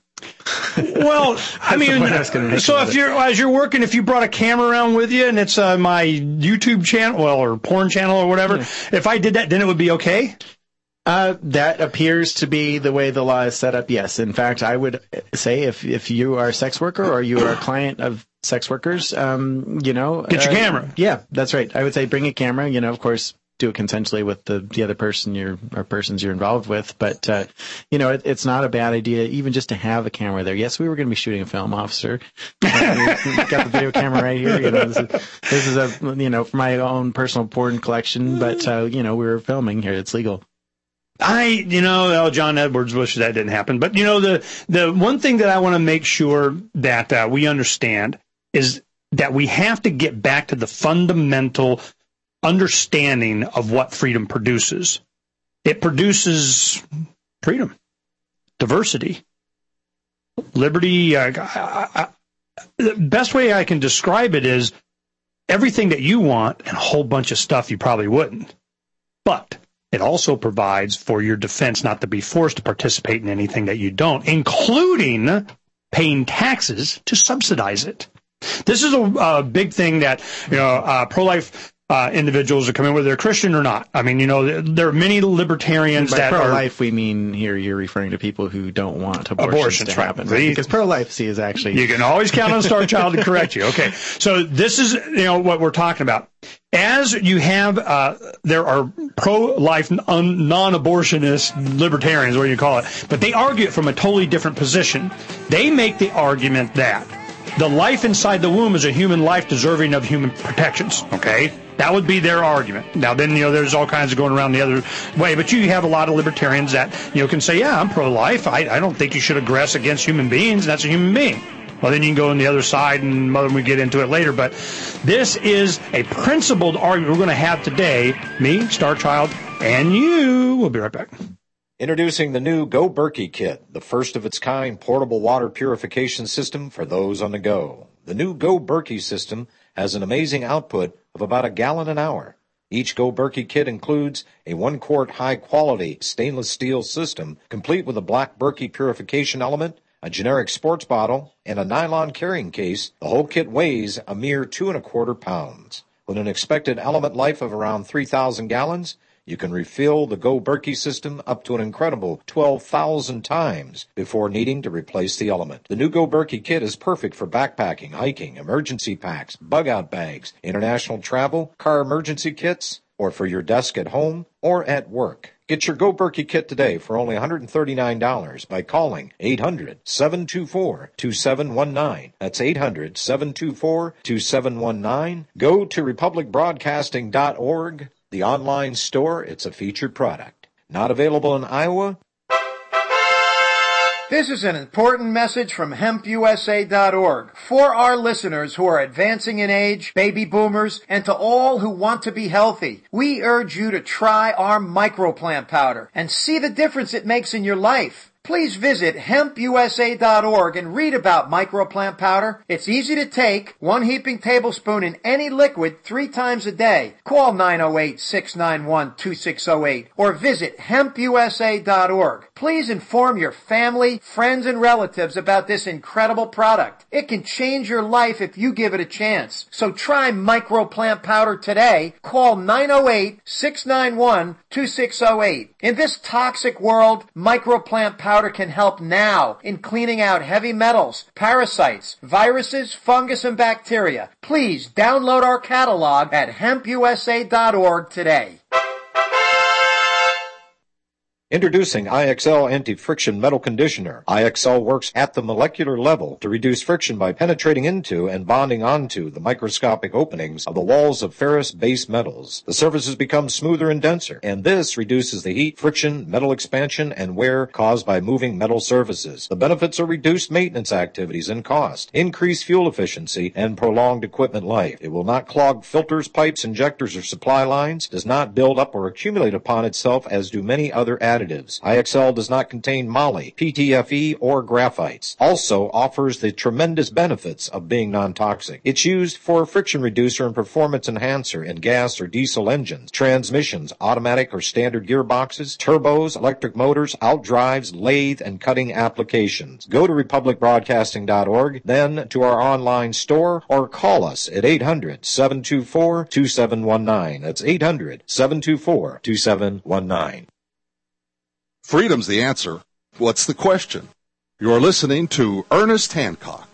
[SPEAKER 3] Well, I mean, I so if you're as you're working, if you brought a camera around with you and it's uh, my YouTube channel, well, or porn channel or whatever, yeah. If I did that, then it would be okay.
[SPEAKER 2] Uh, that appears to be the way the law is set up. Yes, in fact, I would say if if you are a sex worker or you are a client of sex workers, um, you know,
[SPEAKER 3] get your
[SPEAKER 2] uh,
[SPEAKER 3] camera.
[SPEAKER 2] Yeah, that's right. I would say bring a camera. You know, of course, do it consensually with the the other person you're or persons you're involved with. But uh, you know, it, it's not a bad idea even just to have a camera there. Yes, we were going to be shooting a film, officer. Uh, we've got the video camera right here. You know, this is, this is a you know for my own personal porn collection. But uh, you know, we were filming here. It's legal.
[SPEAKER 3] I, you know, oh, John Edwards wishes that didn't happen. But, you know, the, the one thing that I want to make sure that uh, we understand is that we have to get back to the fundamental understanding of what freedom produces. It produces freedom, diversity, liberty. Uh, I, I, the best way I can describe it is everything that you want and a whole bunch of stuff you probably wouldn't. But it also provides for your defense not to be forced to participate in anything that you don't, including paying taxes to subsidize it. This is a, a big thing that, you know, uh, pro-life uh, individuals are coming, whether they're Christian or not. I mean, you know, there are many libertarians
[SPEAKER 2] By
[SPEAKER 3] that
[SPEAKER 2] pro-life,
[SPEAKER 3] are...
[SPEAKER 2] we mean here you're referring to people who don't want abortions,
[SPEAKER 3] abortions
[SPEAKER 2] to
[SPEAKER 3] right.
[SPEAKER 2] happen. Right? Because pro-life see is actually...
[SPEAKER 3] You can always count on Star Child to correct you. Okay, so this is, you know, what we're talking about. As you have, uh, there are pro-life, un- non-abortionist libertarians, what do you call it, but they argue it from a totally different position. They make the argument that the life inside the womb is a human life deserving of human protections, okay? That would be their argument. Now, then, you know, there's all kinds of going around the other way, but you have a lot of libertarians that, you know, can say, yeah, I'm pro-life. I, I don't think you should aggress against human beings. That's a human being. Well, then you can go on the other side, and mother, we get into it later. But this is a principled argument we're going to have today. Me, Star Child, and you. We'll be right back.
[SPEAKER 19] Introducing the new Go Berkey Kit, the first of its kind portable water purification system for those on the go. The new Go Berkey system has an amazing output of about a gallon an hour. Each Go Berkey kit includes a one-quart high-quality stainless steel system, complete with a black Berkey purification element, a generic sports bottle, and a nylon carrying case. The whole kit weighs a mere two and a quarter pounds. With an expected element life of around three thousand gallons, you can refill the Go Berkey system up to an incredible twelve thousand times before needing to replace the element. The new Go Berkey kit is perfect for backpacking, hiking, emergency packs, bug-out bags, international travel, car emergency kits, or for your desk at home or at work. Get your Go Berkey kit today for only one hundred thirty-nine dollars by calling eight hundred, seven two four, two seven one nine. That's eight hundred, seven two four, two seven one nine. Go to republic broadcasting dot org, the online store. It's a featured product. Not available in Iowa?
[SPEAKER 5] This is an important message from hemp U S A dot org for our listeners who are advancing in age, baby boomers, and to all who want to be healthy. We urge you to try our microplant powder and see the difference it makes in your life. Please visit hemp U S A dot org and read about microplant powder. It's easy to take, one heaping tablespoon in any liquid three times a day. Call nine oh eight, six nine one, two six oh eight or visit hemp U S A dot org. Please inform your family, friends, and relatives about this incredible product. It can change your life if you give it a chance. So try microplant powder today. Call nine oh eight, six nine one, two six oh eight. In this toxic world, microplant powder Powder can help now in cleaning out heavy metals, parasites, viruses, fungus, and bacteria. Please download our catalog at hemp U S A dot org today.
[SPEAKER 19] Introducing I X L Anti-Friction Metal Conditioner. I X L works at the molecular level to reduce friction by penetrating into and bonding onto the microscopic openings of the walls of ferrous base metals. The surfaces become smoother and denser, and this reduces the heat, friction, metal expansion, and wear caused by moving metal surfaces. The benefits are reduced maintenance activities and cost, increased fuel efficiency, and prolonged equipment life. It will not clog filters, pipes, injectors, or supply lines, does not build up or accumulate upon itself as do many other additives. I X L does not contain moly, P T F E, or graphites. Also offers the tremendous benefits of being non-toxic. It's used for a friction reducer and performance enhancer in gas or diesel engines, transmissions, automatic or standard gearboxes, turbos, electric motors, outdrives, lathe, and cutting applications. Go to republic broadcasting dot org, then to our online store, or call us at eight hundred, seven two four, two seven one nine. That's eight hundred, seven two four, two seven one nine.
[SPEAKER 1] Freedom's the answer. What's the question? You're listening to Ernest Hancock.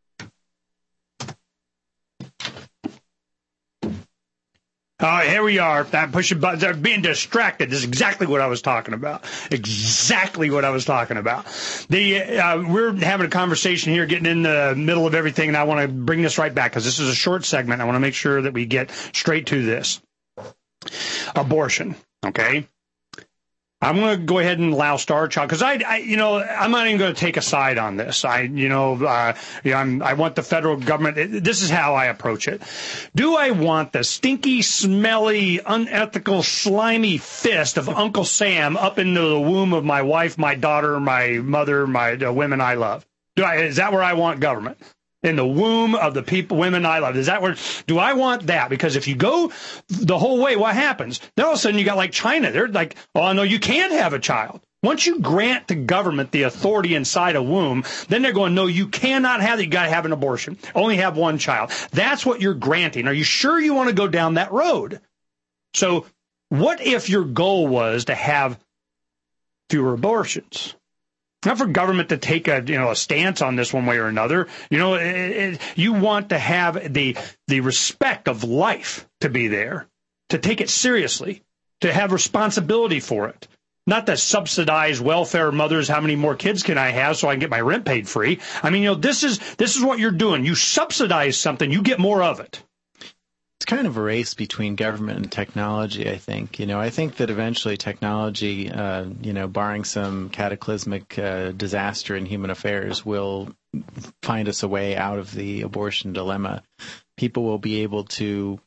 [SPEAKER 3] Uh, here we are. I'm pushing buttons. I'm being distracted. This is exactly what I was talking about. Exactly what I was talking about. The uh, we're having a conversation here, getting in the middle of everything, and I want to bring this right back because this is a short segment. I want to make sure that we get straight to this. Abortion, okay? I'm going to go ahead and allow Star Child because I, I, you know, I'm not even going to take a side on this. I, you know, uh, you know I'm, I want the federal government. This is how I approach it. Do I want the stinky, smelly, unethical, slimy fist of Uncle Sam up into the womb of my wife, my daughter, my mother, my the women I love? Do I? Is that where I want government? In the womb of the people, women I love. Is that where, do I want that? Because if you go the whole way, what happens? Then all of a sudden you got like China. They're like, oh, no, you can't have a child. Once you grant the government the authority inside a womb, then they're going, no, you cannot have it. You got to have an abortion. Only have one child. That's what you're granting. Are you sure you want to go down that road? So what if your goal was to have fewer abortions? Not for government to take a you know a stance on this one way or another. You know, it, it, you want to have the the respect of life to be there, to take it seriously, to have responsibility for it. Not to subsidize welfare mothers. How many more kids can I have so I can get my rent paid free? I mean, you know, this is this is what you're doing. You subsidize something, you get more of it.
[SPEAKER 2] It's kind of a race between government and technology, I think. You know, I think that eventually technology, uh, you know, barring some cataclysmic uh, disaster in human affairs, will find us a way out of the abortion dilemma. People will be able to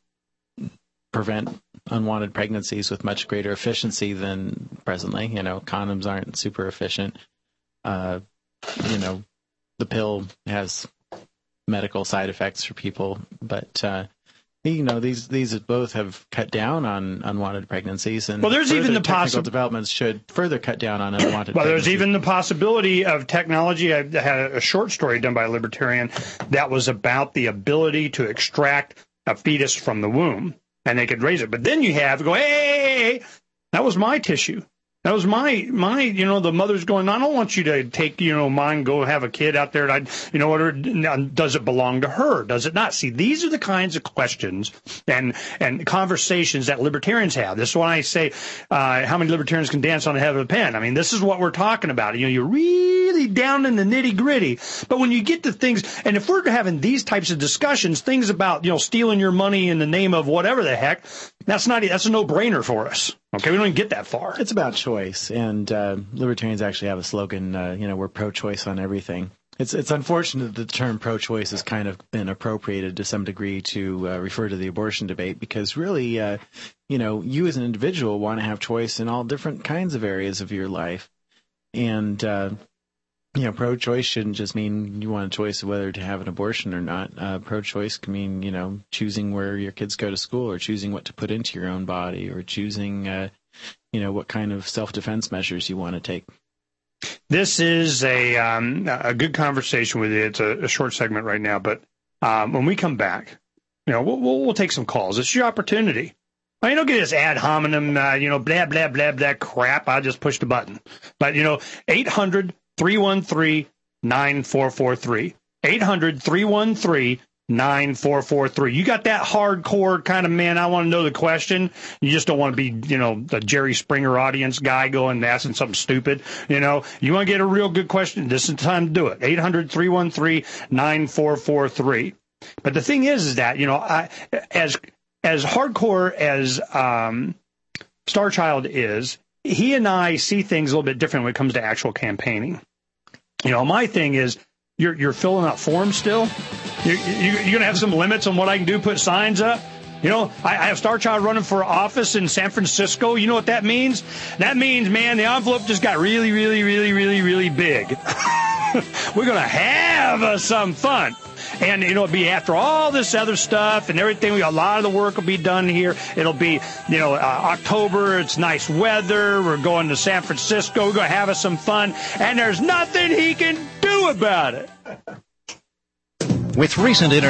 [SPEAKER 2] prevent unwanted pregnancies with much greater efficiency than presently. You know, condoms aren't super efficient. Uh, you know, the pill has medical side effects for people, but uh, you know, these these both have cut down on unwanted pregnancies, and
[SPEAKER 3] well, there's even the
[SPEAKER 2] technical developments should further cut down on unwanted.
[SPEAKER 3] Well,
[SPEAKER 2] pregnancies.
[SPEAKER 3] There's even the possibility of technology. I had a short story done by a libertarian that was about the ability to extract a fetus from the womb, and they could raise it. But then you have to go, hey, hey, hey, that was my tissue. That was my, my, you know, the mother's going, I don't want you to take, you know, mine, go have a kid out there. And I, you know, what, does it belong to her? Does it not? See, these are the kinds of questions and, and conversations that libertarians have. This is why I say, uh, how many libertarians can dance on the head of a pin? I mean, this is what we're talking about. You know, you're really down in the nitty gritty. But when you get to things, and if we're having these types of discussions, things about, you know, stealing your money in the name of whatever the heck, that's not, that's a no brainer for us. Okay, we don't even get that far.
[SPEAKER 2] It's about choice, and uh, libertarians actually have a slogan, uh, you know, we're pro-choice on everything. It's it's unfortunate that the term pro-choice has kind of been appropriated to some degree to uh, refer to the abortion debate, because really, uh, you know, you as an individual want to have choice in all different kinds of areas of your life. And, uh, you know, pro-choice shouldn't just mean you want a choice of whether to have an abortion or not. Uh, pro-choice can mean, you know, choosing where your kids go to school, or choosing what to put into your own body, or choosing, uh, you know, what kind of self-defense measures you want to take.
[SPEAKER 3] This is a um, a good conversation with you. It's a, a short segment right now, but um, when we come back, you know, we'll, we'll, we'll take some calls. It's your opportunity. I mean, don't get this ad hominem, uh, you know, blah, blah, blah, blah crap. I just pushed the button. But, you know, eight hundred, three one three, nine four four three. eight hundred, three one three, nine four four three. You got that hardcore kind of, man, I want to know the question. You just don't want to be, you know, the Jerry Springer audience guy going and asking something stupid. You know, you want to get a real good question, this is the time to do it. eight hundred, three one three, nine four four three. But the thing is, is that, you know, I, as as hardcore as um, Star Child is, he and I see things a little bit different when it comes to actual campaigning. You know, my thing is, you're you're filling out forms still. You're, you're going to have some limits on what I can do, put signs up. You know, I, I have Star Child running for office in San Francisco. You know what that means? That means, man, the envelope just got really, really, really, really, really big. We're going to have uh, some fun. And, you know, it'll be after all this other stuff and everything. We, a lot of the work will be done here. It'll be, you know, uh, October. It's nice weather. We're going to San Francisco. We're going to have us some fun. And there's nothing he can do about it.
[SPEAKER 6] With recent internet